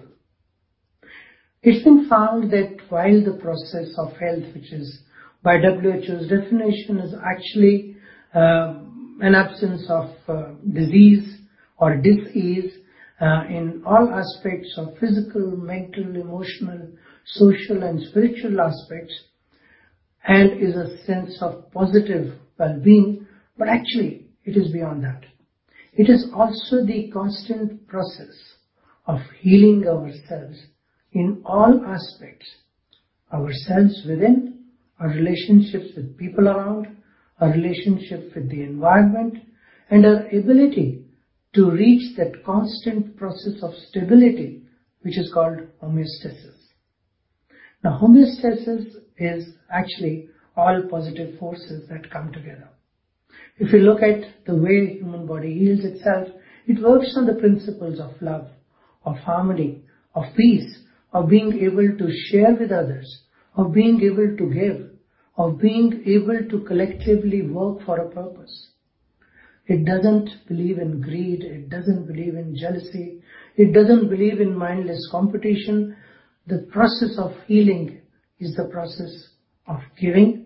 It's been found that while the process of health, which is by W H O's definition, is actually uh, an absence of uh, disease or dis-ease uh, in all aspects of physical, mental, emotional, social and spiritual aspects, and is a sense of positive well-being, but actually it is beyond that. It is also the constant process of healing ourselves in all aspects, ourselves within, our relationships with people around, our relationship with the environment, and our ability to reach that constant process of stability, which is called homeostasis. Now, homeostasis is actually all positive forces that come together. If you look at the way human body heals itself, it works on the principles of love, of harmony, of peace, of being able to share with others, of being able to give, of being able to collectively work for a purpose. It doesn't believe in greed, it doesn't believe in jealousy, it doesn't believe in mindless competition. The process of healing is the process of giving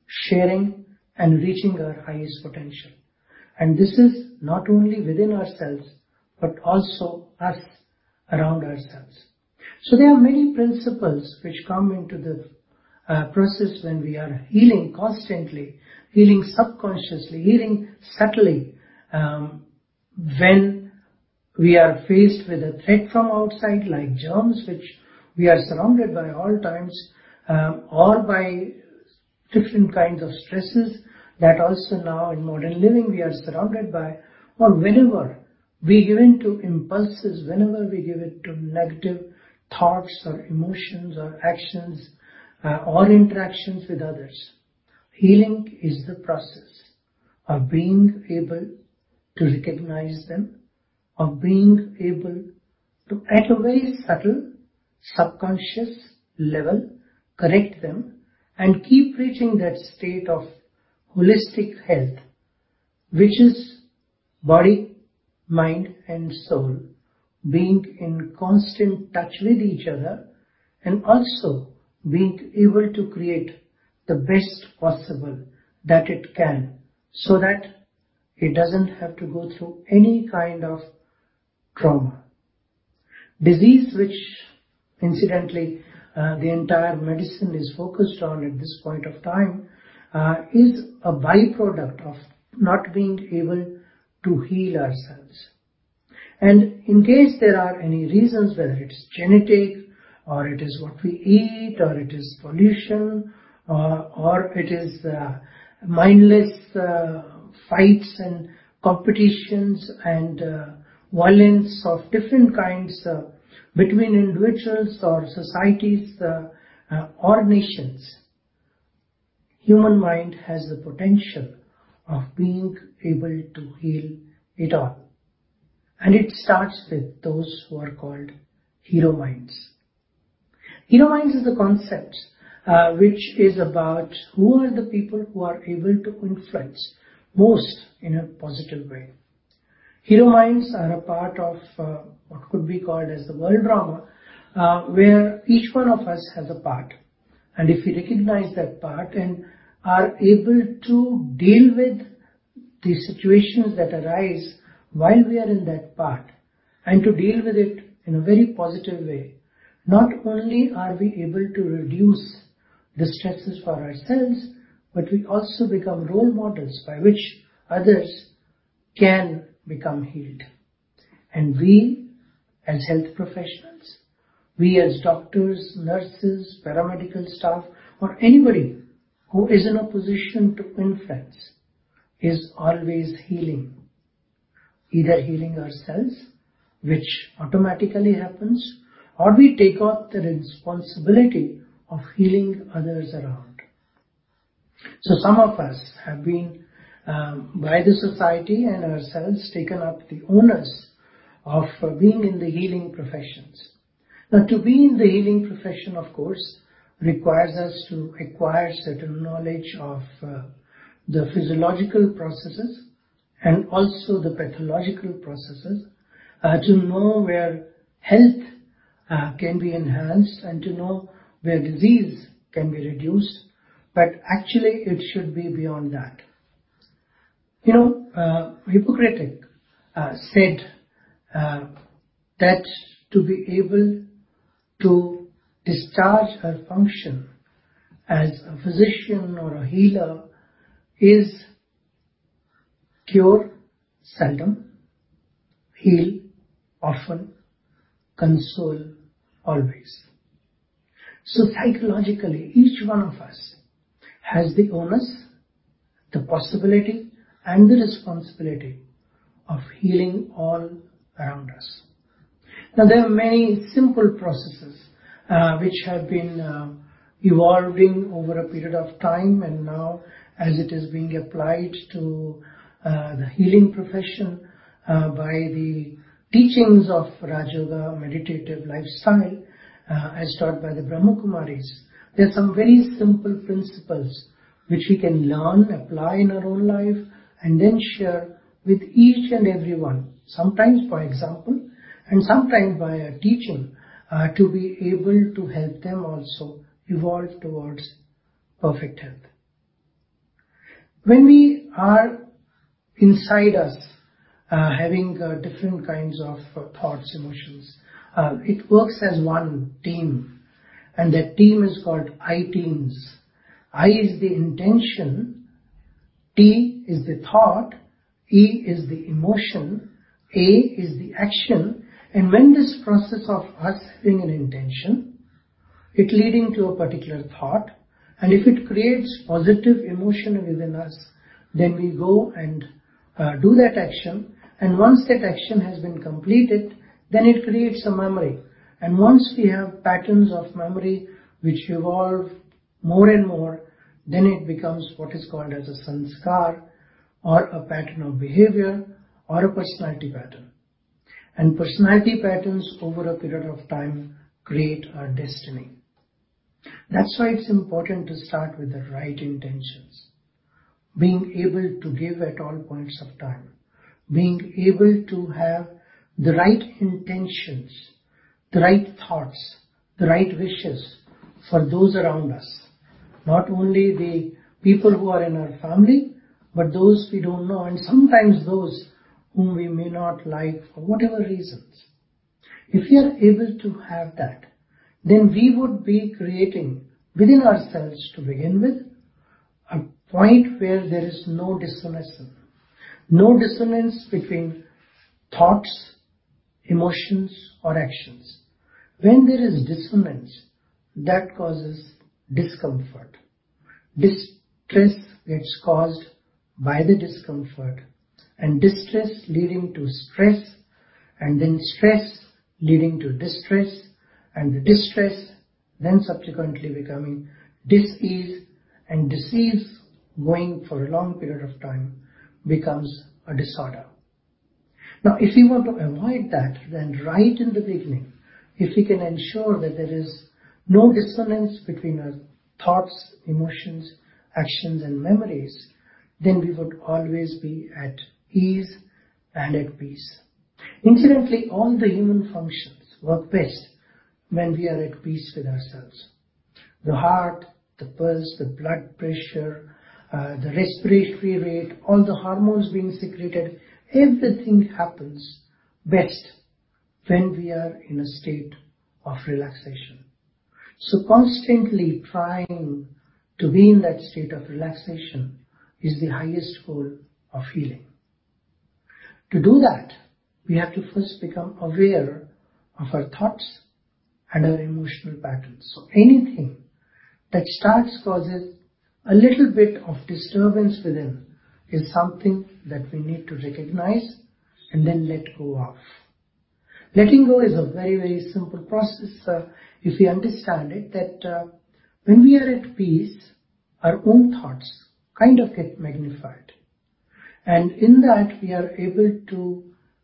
sharing and reaching our highest potential. And this is not only within ourselves, but also us around ourselves. So there are many principles which come into the uh, process when we are healing constantly, healing subconsciously, healing subtly, um, when we are faced with a threat from outside like germs, which we are surrounded by all times, um, or by different kinds of stresses that also now in modern living we are surrounded by, or whenever we give in to impulses, whenever we give in to negative thoughts or emotions or actions uh, or interactions with others. Healing is the process of being able to recognize them, of being able to, at a very subtle, subconscious level, correct them and keep reaching that state of holistic health, which is body, mind and soul being in constant touch with each other and also being able to create the best possible that it can, so that it doesn't have to go through any kind of trauma. Disease, which incidentally uh, the entire medicine is focused on at this point of time, uh, is a byproduct of not being able to heal ourselves. And in case there are any reasons, whether it's genetic, or it is what we eat, or it is pollution, or, or it is uh, mindless uh, fights and competitions and uh, violence of different kinds uh, between individuals or societies uh, uh, or nations, human mind has the potential of being able to heal it all. And it starts with those who are called hero minds. Hero minds is a concept uh, which is about who are the people who are able to influence most in a positive way. Hero minds are a part of uh, what could be called as the world drama, uh, where each one of us has a part. And if we recognize that part and are able to deal with the situations that arise while we are in that part, and to deal with it in a very positive way, not only are we able to reduce the stresses for ourselves, but we also become role models by which others can become healed. And we as health professionals, we as doctors, nurses, paramedical staff, or anybody who is in a position to influence is always healing. Either healing ourselves, which automatically happens, or we take on the responsibility of healing others around. So some of us have been, um, by the society and ourselves, taken up the onus of uh, being in the healing professions. Now, to be in the healing profession, of course, requires us to acquire certain knowledge of uh, the physiological processes and also the pathological processes, uh, to know where health uh, can be enhanced and to know where disease can be reduced, but actually it should be beyond that. You know, uh, Hippocrates uh, said uh, that to be able to discharge our function as a physician or a healer is cure seldom, heal often, console always. So psychologically, each one of us has the onus, the possibility and the responsibility of healing all around us. Now there are many simple processes uh, which have been uh, evolving over a period of time, and now as it is being applied to uh, the healing profession uh, by the teachings of Raj Yoga meditative lifestyle uh, as taught by the Brahma Kumaris. There are some very simple principles which we can learn, apply in our own life, and then share with each and everyone, sometimes by example and sometimes by a teaching, uh, to be able to help them also evolve towards perfect health. When we are inside us, uh, having uh, different kinds of uh, thoughts, emotions, uh, it works as one team, and that team is called I-teams. I is the intention, T is the thought, E is the emotion, A is the action, and when this process of us having an intention, it leading to a particular thought, and if it creates positive emotion within us, then we go and uh, do that action, and once that action has been completed, then it creates a memory. And once we have patterns of memory which evolve more and more, then it becomes what is called as a sanskar, or a pattern of behavior, or a personality pattern. And personality patterns over a period of time create our destiny. That's why it's important to start with the right intentions. Being able to give at all points of time. Being able to have the right intentions, the right thoughts, the right wishes for those around us. Not only the people who are in our family, but those we don't know, and sometimes those whom we may not like for whatever reasons. If we are able to have that, then we would be creating within ourselves, to begin with, a point where there is no dissonance. No dissonance between thoughts, emotions, or actions. When there is dissonance, that causes discomfort. Distress gets caused by the discomfort, and distress leading to stress, and then stress leading to distress, and the distress then subsequently becoming dis-ease, and disease going for a long period of time becomes a disorder. Now, if we want to avoid that, then right in the beginning, if we can ensure that there is no dissonance between our thoughts, emotions, actions and memories, then we would always be at ease and at peace. Incidentally, all the human functions work best when we are at peace with ourselves. The heart, the pulse, the blood pressure, uh, the respiratory rate, all the hormones being secreted, everything happens best when we are in a state of relaxation. So constantly trying to be in that state of relaxation is the highest goal of healing. To do that, we have to first become aware of our thoughts and our emotional patterns. So anything that starts causes a little bit of disturbance within is something that we need to recognize and then let go of. Letting go is a very, very simple process uh, if we understand it, that uh, when we are at peace, our own thoughts kind of get magnified. And in that we are able to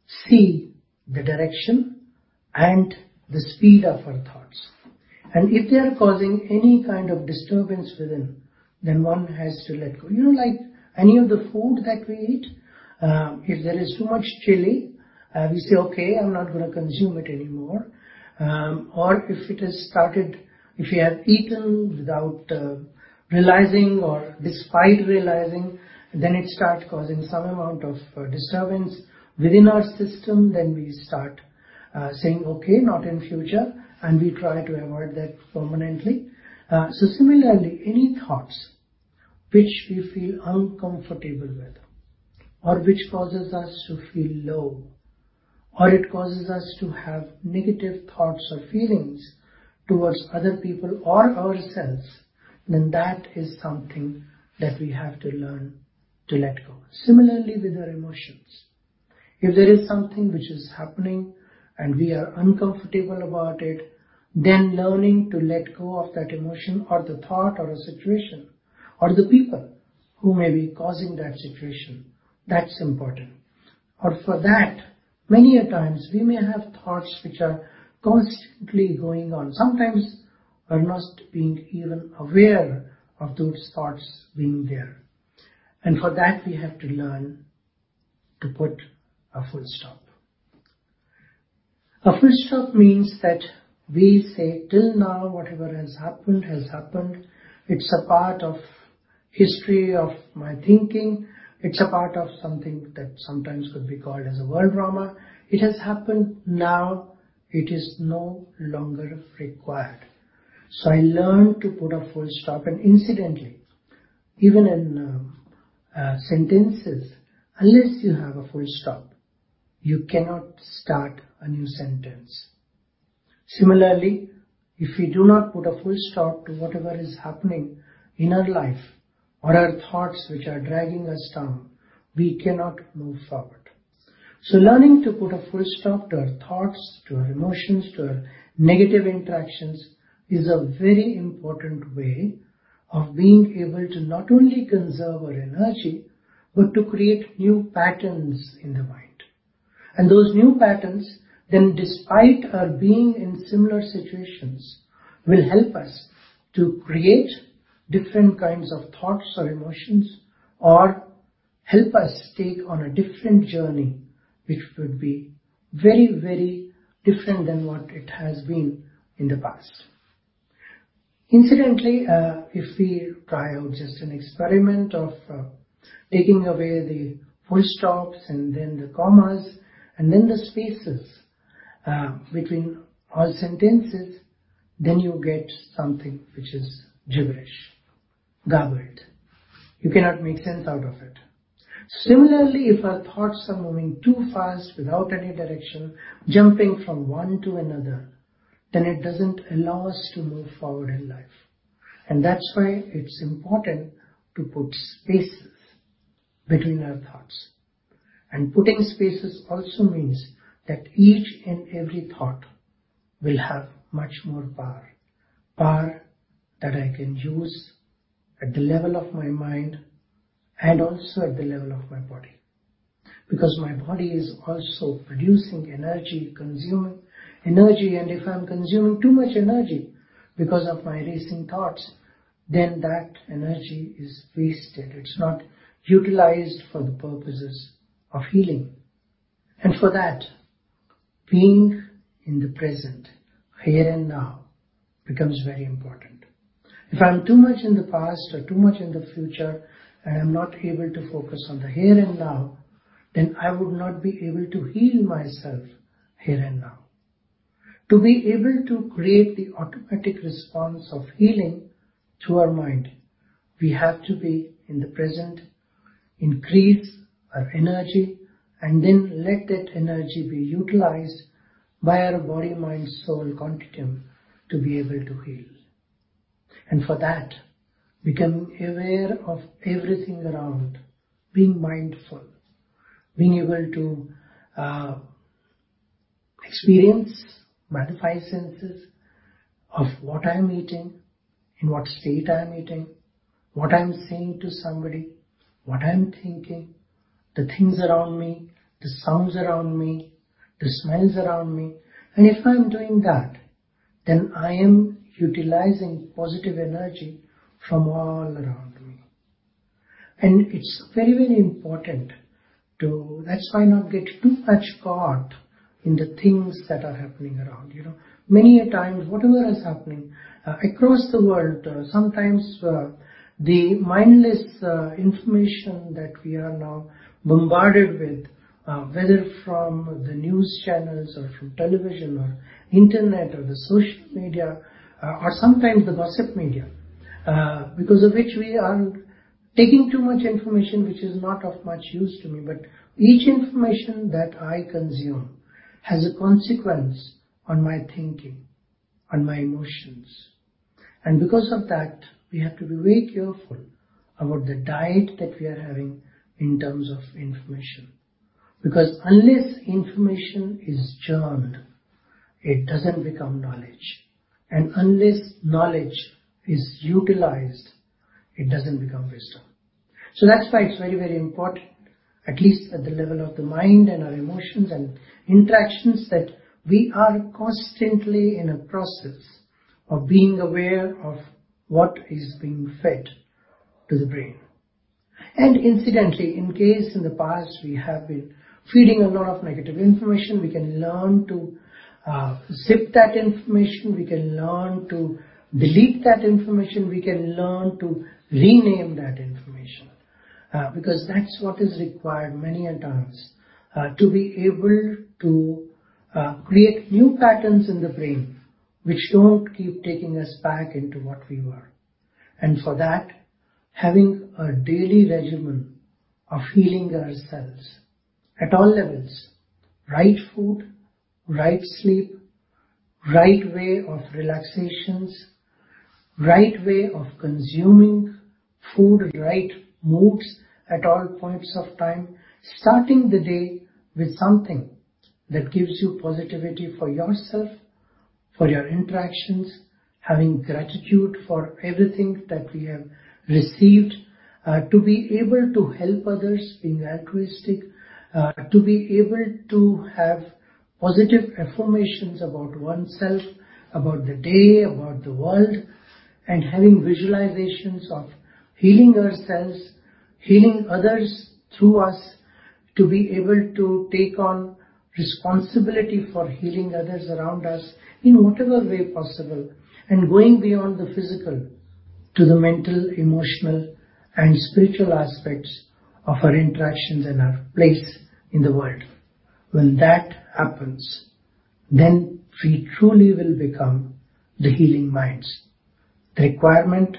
see the direction and the speed of our thoughts. And if they are causing any kind of disturbance within, then one has to let go. You know, like any of the food that we eat, uh, if there is too much chili, uh, we say, okay, I'm not going to consume it anymore. Um, or if it has started, if we have eaten without uh, realizing or despite realizing, then it starts causing some amount of uh, disturbance within our system, then we start uh, saying, okay, not in future, and we try to avoid that permanently. Uh, so similarly, any thoughts which we feel uncomfortable with, or which causes us to feel low, or it causes us to have negative thoughts or feelings towards other people or ourselves, then that is something that we have to learn to let go. Similarly with our emotions. If there is something which is happening and we are uncomfortable about it, then learning to let go of that emotion or the thought or a situation or the people who may be causing that situation, that's important. Or for that, many a times we may have thoughts which are constantly going on. Sometimes we're not being even aware of those thoughts being there. And for that we have to learn to put a full stop. A full stop means that we say, till now whatever has happened has happened. It's a part of history of my thinking. It's a part of something that sometimes could be called as a world drama. It has happened now. It is no longer required. So I learned to put a full stop. And incidentally, even in um, uh, sentences, unless you have a full stop, you cannot start a new sentence. Similarly, if we do not put a full stop to whatever is happening in our life or our thoughts which are dragging us down, we cannot move forward. So learning to put a full stop to our thoughts, to our emotions, to our negative interactions is a very important way of being able to not only conserve our energy, but to create new patterns in the mind. And those new patterns, then despite our being in similar situations, will help us to create different kinds of thoughts or emotions, or help us take on a different journey which would be very, very different than what it has been in the past. Incidentally, uh, if we try out just an experiment of uh, taking away the full stops and then the commas and then the spaces uh, between all sentences, then you get something which is gibberish, garbled. You cannot make sense out of it. Similarly, if our thoughts are moving too fast without any direction, jumping from one to another, then it doesn't allow us to move forward in life. And that's why it's important to put spaces between our thoughts. And putting spaces also means that each and every thought will have much more power. Power that I can use at the level of my mind and also at the level of my body. Because my body is also producing energy, consuming energy, and if I'm consuming too much energy because of my racing thoughts, then that energy is wasted. It's not utilized for the purposes of healing. And for that, being in the present, here and now, becomes very important. If I'm too much in the past or too much in the future, and I'm not able to focus on the here and now, then I would not be able to heal myself here and now. To be able to create the automatic response of healing through our mind, we have to be in the present, increase our energy, and then let that energy be utilized by our body, mind, soul continuum to be able to heal. And for that, becoming aware of everything around, being mindful, being able to uh, experience by the five senses of what I'm eating, in what state I'm eating, what I'm saying to somebody, what I'm thinking, the things around me, the sounds around me, the smells around me. And if I'm doing that, then I am utilizing positive energy from all around me. And it's very, very important to, that's why not get too much caught in the things that are happening around. You know, many a times, whatever is happening uh, across the world, uh, sometimes uh, the mindless uh, information that we are now bombarded with, uh, whether from the news channels or from television or internet or the social media, uh, or sometimes the gossip media, uh, because of which we are taking too much information which is not of much use to me. But each information that I consume has a consequence on my thinking, on my emotions. And because of that, we have to be very careful about the diet that we are having in terms of information. Because unless information is churned, it doesn't become knowledge. And unless knowledge is utilized, it doesn't become wisdom. So that's why it's very, very important, at least at the level of the mind and our emotions and interactions, that we are constantly in a process of being aware of what is being fed to the brain. And incidentally, in case in the past we have been feeding a lot of negative information, we can learn to uh, zip that information, we can learn to delete that information, we can learn to rename that information. Uh, because that's what is required many a times, uh, to be able to uh, create new patterns in the brain which don't keep taking us back into what we were. And for that, having a daily regimen of healing ourselves at all levels, right food, right sleep, right way of relaxations, right way of consuming food, right moods at all points of time, starting the day with something that gives you positivity for yourself, for your interactions, having gratitude for everything that we have received, uh, to be able to help others, being altruistic, uh, to be able to have positive affirmations about oneself, about the day, about the world, and having visualizations of healing ourselves, healing others through us, to be able to take on responsibility for healing others around us in whatever way possible, and going beyond the physical to the mental, emotional, and spiritual aspects of our interactions and our place in the world. When that happens, then we truly will become the healing minds. The requirement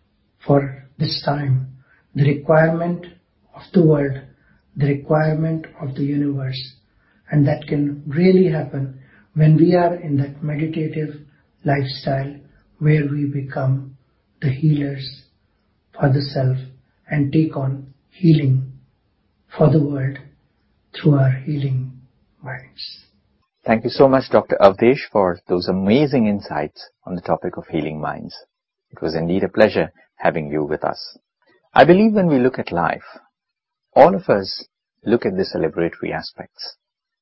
for this time, the requirement of the world, the requirement of the universe, and that can really happen when we are in that meditative lifestyle where we become the healers for the self and take on healing for the world through our healing minds. Thank you so much, Doctor Avdesh, for those amazing insights on the topic of healing minds. It was indeed a pleasure having you with us. I believe when we look at life, all of us look at the celebratory aspects.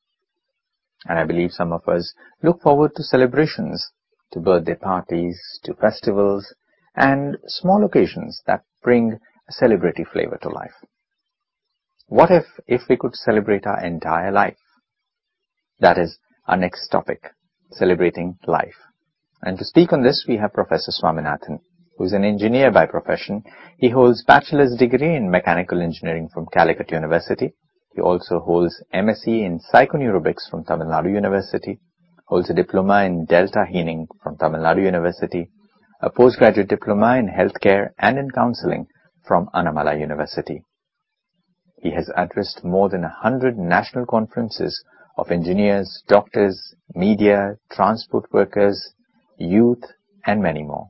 And I believe some of us look forward to celebrations, to birthday parties, to festivals, and small occasions that bring a celebratory flavor to life. What if, if we could celebrate our entire life? That is our next topic, celebrating life. And to speak on this, we have Professor Swaminathan, who is an engineer by profession. He holds bachelor's degree in mechanical engineering from Calicut University. He also holds M S c in Psychoneurobics from Tamil Nadu University, holds a diploma in Delta Healing from Tamil Nadu University, a postgraduate diploma in healthcare and in counseling from Annamala University. He has addressed more than a hundred national conferences of engineers, doctors, media, transport workers, youth, and many more.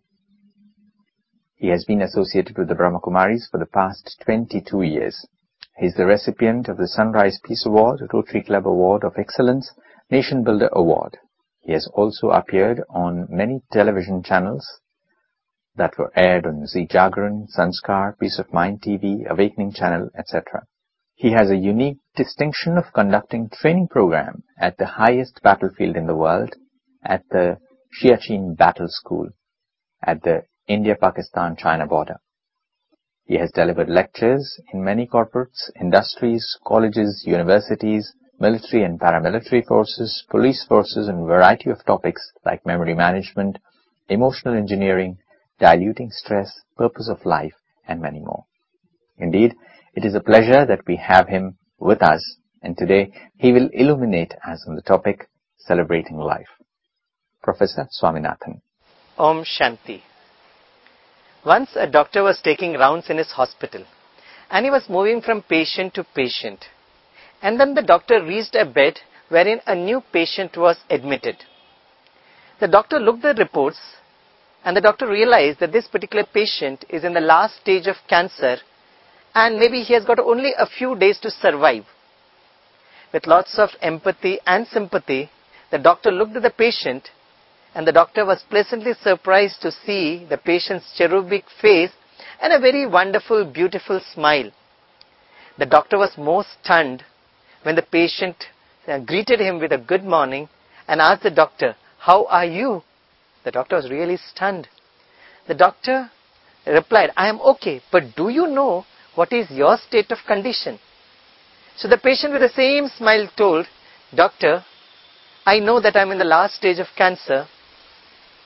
He has been associated with the Brahma Kumaris for the past twenty-two years. He is the recipient of the Sunrise Peace Award, Rotary Club Award of Excellence, Nation Builder Award. He has also appeared on many television channels that were aired on Zee Jagran, Sanskar, Peace of Mind T V, Awakening Channel, et cetera. He has a unique distinction of conducting training program at the highest battlefield in the world, at the Siachen Battle School, at the India-Pakistan-China border. He has delivered lectures in many corporates, industries, colleges, universities, military and paramilitary forces, police forces, and a variety of topics like memory management, emotional engineering, diluting stress, purpose of life, and many more. Indeed, it is a pleasure that we have him with us, and today he will illuminate us on the topic, celebrating life. Professor Swaminathan. Om Shanti. Once a doctor was taking rounds in his hospital, and he was moving from patient to patient. And then the doctor reached a bed wherein a new patient was admitted. The doctor looked at the reports, and the doctor realized that this particular patient is in the last stage of cancer, and maybe he has got only a few days to survive. With lots of empathy and sympathy, the doctor looked at the patient, and the doctor was pleasantly surprised to see the patient's cherubic face and a very wonderful, beautiful smile. The doctor was most stunned when the patient greeted him with a good morning and asked the doctor, "How are you?" The doctor was really stunned. The doctor replied, "I am okay, but do you know what is your state of condition?" So the patient with the same smile told, "Doctor, I know that I am in the last stage of cancer,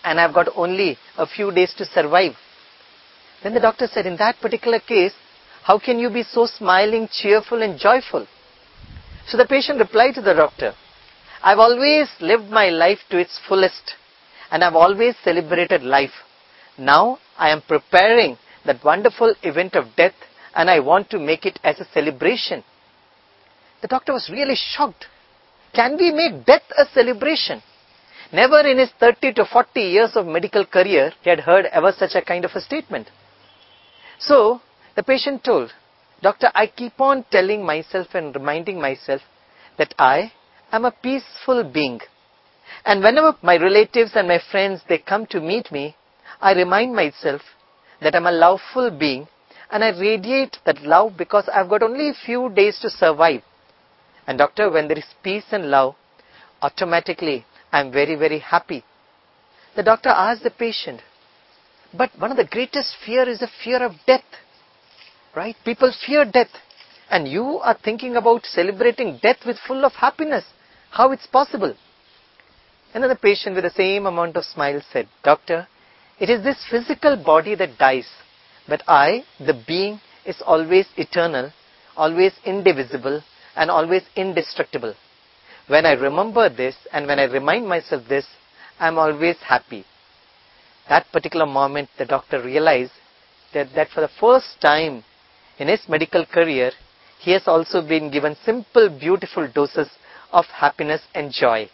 and I've got only a few days to survive. Then the doctor said, in that particular case, how can you be so smiling, cheerful and joyful? So the patient replied to the doctor, I've always lived my life to its fullest and I've always celebrated life. Now I am preparing that wonderful event of death and I want to make it as a celebration. The doctor was really shocked. Can we make death a celebration? Never in his thirty to forty years of medical career he had heard ever such a kind of a statement. So the patient told, Doctor, I keep on telling myself and reminding myself that I am a peaceful being. And whenever my relatives and my friends, they come to meet me, I remind myself that I'm a loveful being and I radiate that love because I've got only a few days to survive. And doctor, when there is peace and love, automatically I'm very, very happy. The doctor asked the patient, but one of the greatest fear is the fear of death. Right? People fear death. And you are thinking about celebrating death with full of happiness. How it's possible? And then the patient with the same amount of smile said, Doctor, it is this physical body that dies. But I, the being, is always eternal, always indivisible, and always indestructible. When I remember this and when I remind myself this, I am always happy. That particular moment, the doctor realized that, that for the first time in his medical career, he has also been given simple, beautiful doses of happiness and joy.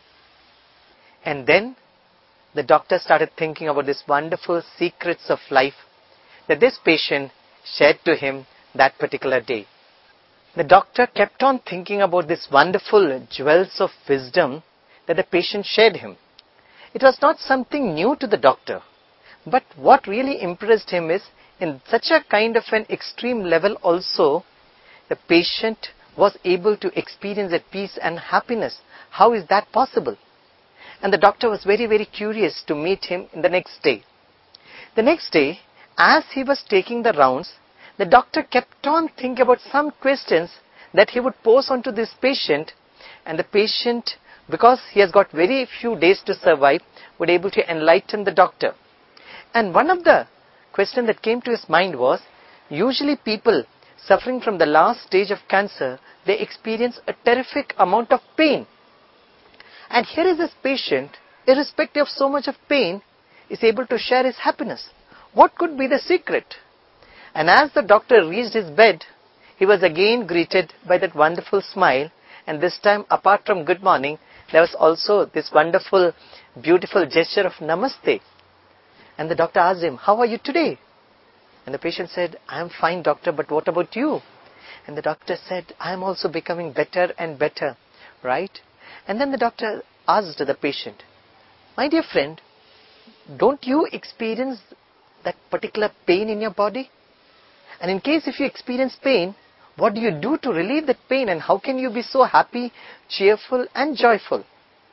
And then the doctor started thinking about these wonderful secrets of life that this patient shared to him that particular day. The doctor kept on thinking about these wonderful jewels of wisdom that the patient shared him. It was not something new to the doctor, but what really impressed him is in such a kind of an extreme level also, the patient was able to experience that peace and happiness. How is that possible? And the doctor was very, very curious to meet him in the next day. The next day, as he was taking the rounds, the doctor kept on thinking about some questions that he would pose onto this patient, and the patient, because he has got very few days to survive, would be able to enlighten the doctor. And one of the question that came to his mind was, usually people suffering from the last stage of cancer, they experience a terrific amount of pain. And here is this patient, irrespective of so much of pain, is able to share his happiness. What could be the secret? And as the doctor reached his bed, he was again greeted by that wonderful smile, and this time, apart from good morning, there was also this wonderful, beautiful gesture of namaste. And the doctor asked him, how are you today? And the patient said, I am fine, doctor, but what about you? And the doctor said, I am also becoming better and better, right? And then the doctor asked the patient, my dear friend, don't you experience that particular pain in your body? And in case if you experience pain, what do you do to relieve that pain, and how can you be so happy, cheerful and joyful?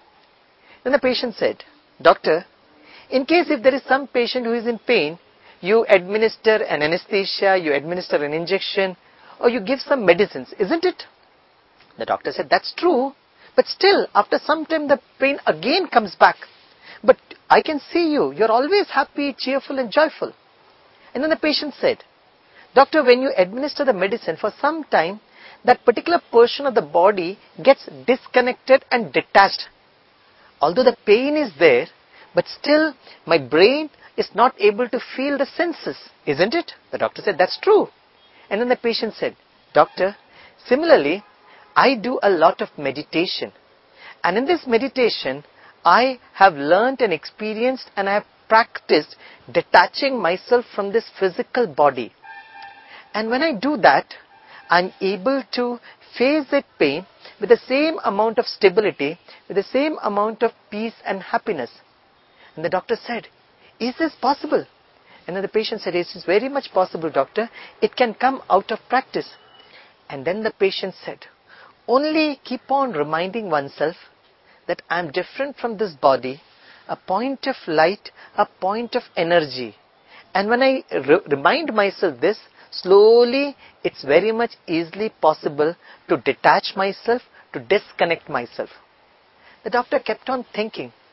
Then the patient said, doctor, in case if there is some patient who is in pain, you administer an anesthesia, you administer an injection, or you give some medicines, isn't it? The doctor said, that's true, but still, after some time the pain again comes back. But I can see you, you're always happy, cheerful and joyful. And then the patient said, doctor, when you administer the medicine for some time, that particular portion of the body gets disconnected and detached. Although the pain is there, but still, my brain is not able to feel the senses, isn't it? The doctor said, that's true. And then the patient said, doctor, similarly, I do a lot of meditation. And in this meditation, I have learned and experienced and I have practiced detaching myself from this physical body. And when I do that, I'm able to face that pain with the same amount of stability, with the same amount of peace and happiness. And the doctor said, is this possible? And then the patient said, it is very much possible, doctor. It can come out of practice. And then the patient said, only keep on reminding oneself that I am different from this body, a point of light, a point of energy. And when I re- remind myself this, slowly, it's very much easily possible to detach myself, to disconnect myself. The doctor kept on thinking,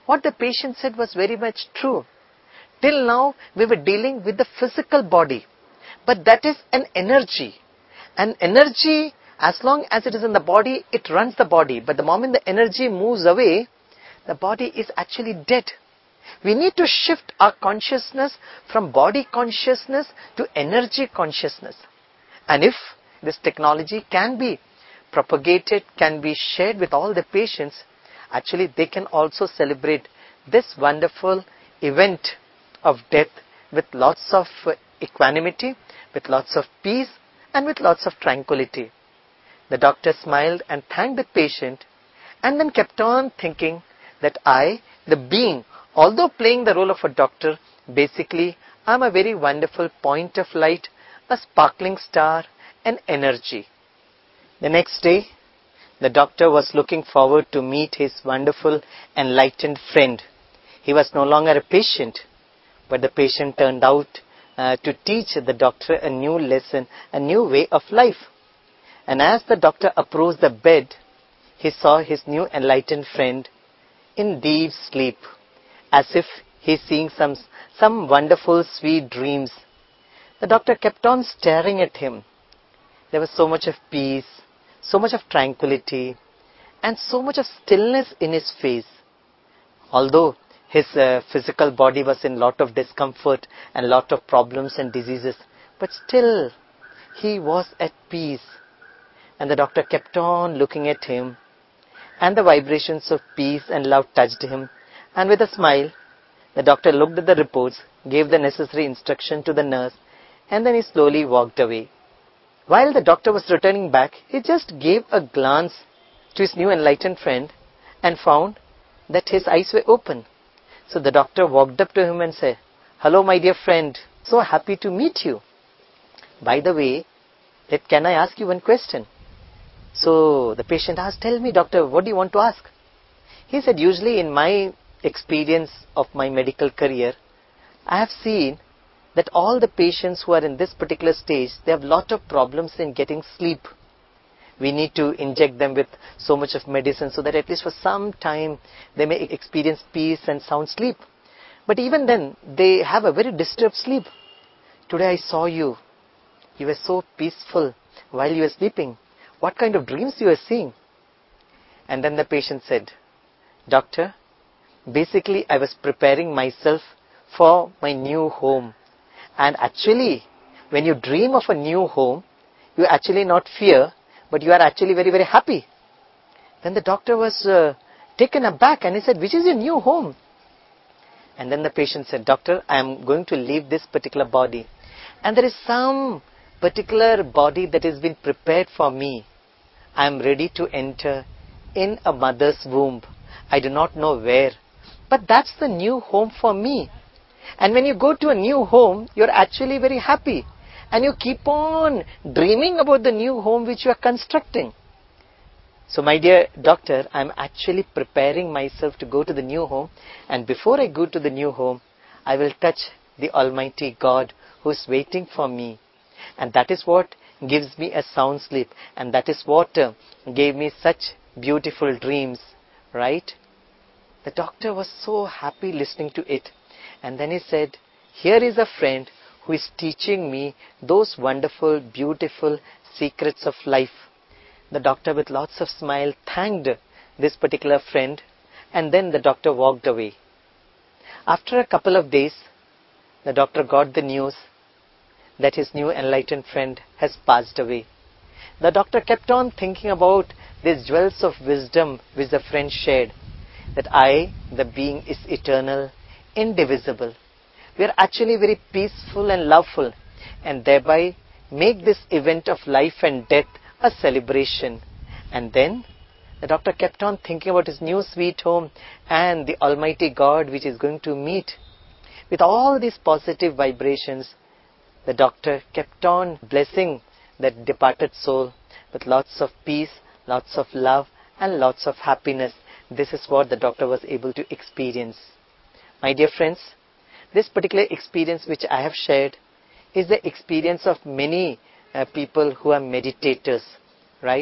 what the patient said was very much true. Till now, we were dealing with the physical body. But that is an energy. And energy, as long as it is in the body, it runs the body. But the moment the energy moves away, the body is actually dead. We need to shift our consciousness from body consciousness to energy consciousness. And if this technology can be propagated, can be shared with all the patients, actually they can also celebrate this wonderful event of death with lots of equanimity, with lots of peace, and with lots of tranquility. The doctor smiled and thanked the patient, and then kept on thinking that I, the being, although playing the role of a doctor, basically I am a very wonderful point of light, a sparkling star, an energy. The next day, the doctor was looking forward to meet his wonderful, enlightened friend. He was no longer a patient, but the patient turned out uh, to teach the doctor a new lesson, a new way of life. And as the doctor approached the bed, he saw his new enlightened friend in deep sleep, as if he's seeing some, some wonderful, sweet dreams. The doctor kept on staring at him. There was so much of peace, so much of tranquility, and so much of stillness in his face. Although his uh, physical body was in lot of discomfort and lot of problems and diseases, but still he was at peace. And the doctor kept on looking at him, and the vibrations of peace and love touched him. And with a smile, the doctor looked at the reports, gave the necessary instruction to the nurse, and then he slowly walked away. While the doctor was returning back, he just gave a glance to his new enlightened friend and found that his eyes were open. So the doctor walked up to him and said, "Hello, my dear friend, so happy to meet you. By the way, let, can I ask you one question?" So the patient asked, "Tell me, doctor, what do you want to ask?" He said, "Usually in my experience of my medical career, I have seen that all the patients who are in this particular stage, they have lot of problems in getting sleep. We need to inject them with so much of medicine so that at least for some time they may experience peace and sound sleep. But even then, they have a very disturbed sleep. Today I saw you. You were so peaceful while you were sleeping. What kind of dreams you were seeing?" And then the patient said, "Doctor, basically I was preparing myself for my new home. And actually, when you dream of a new home, you actually not fear, but you are actually very, very happy." Then the doctor was uh, taken aback and he said, "Which is your new home?" And then the patient said, "Doctor, I am going to leave this particular body. And there is some particular body that has been prepared for me. I am ready to enter in a mother's womb. I do not know where. But that's the new home for me. And when you go to a new home, you're actually very happy. And you keep on dreaming about the new home which you are constructing. So my dear doctor, I'm actually preparing myself to go to the new home. And before I go to the new home, I will touch the Almighty God who's waiting for me. And that is what gives me a sound sleep. And that is what uh, gave me such beautiful dreams." Right? The doctor was so happy listening to it. And then he said, "Here is a friend who is teaching me those wonderful, beautiful secrets of life." The doctor, with lots of smile, thanked this particular friend, and then the doctor walked away. After a couple of days, the doctor got the news that his new enlightened friend has passed away. The doctor kept on thinking about these jewels of wisdom which the friend shared, that I, the being, is eternal, indivisible. We are actually very peaceful and loveful, and thereby make this event of life and death a celebration. And then the doctor kept on thinking about his new sweet home and the Almighty God which is going to meet. With all these positive vibrations, the doctor kept on blessing that departed soul with lots of peace, lots of love, and lots of happiness. This is what the doctor was able to experience. My dear friends, this particular experience which I have shared is the experience of many uh, people who are meditators, right?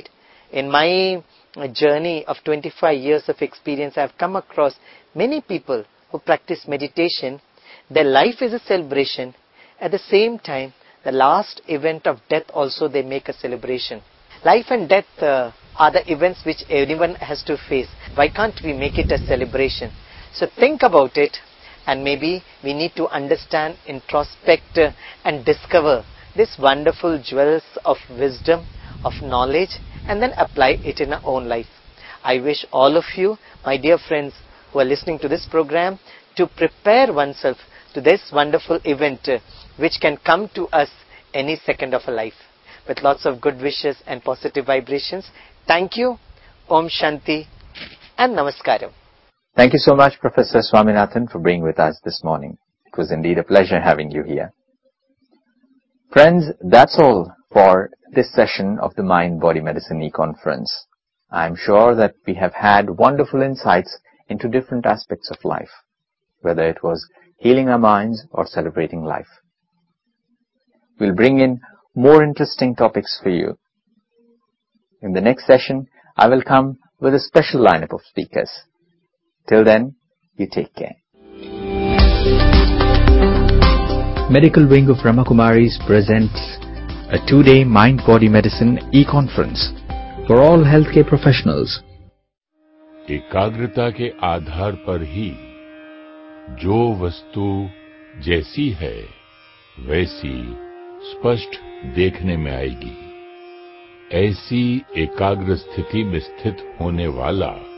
In my journey of twenty-five years of experience, I have come across many people who practice meditation. Their life is a celebration. At the same time, the last event of death also they make a celebration. Life and death uh, are the events which everyone has to face. Why can't we make it a celebration? So think about it, and maybe we need to understand, introspect uh, and discover these wonderful jewels of wisdom, of knowledge, and then apply it in our own life. I wish all of you, my dear friends who are listening to this program, to prepare oneself to this wonderful event uh, which can come to us any second of a life. With lots of good wishes and positive vibrations, thank you, Om Shanti and Namaskaram. Thank you so much, Professor Swaminathan, for being with us this morning. It was indeed a pleasure having you here. Friends, that's all for this session of the Mind Body Medicine e-conference. I'm sure that we have had wonderful insights into different aspects of life, whether it was healing our minds or celebrating life. We'll bring in more interesting topics for you. In the next session, I will come with a special lineup of speakers. Till then, you take care. Medical Wing of Brahmakumaris presents a two-day Mind Body Medicine e-conference for all healthcare professionals. एकाग्रता के आधार पर ही जो वस्तु जैसी है वैसी स्पष्ट देखने में आएगी। ऐसी एकाग्र स्थिति में स्थित होने वाला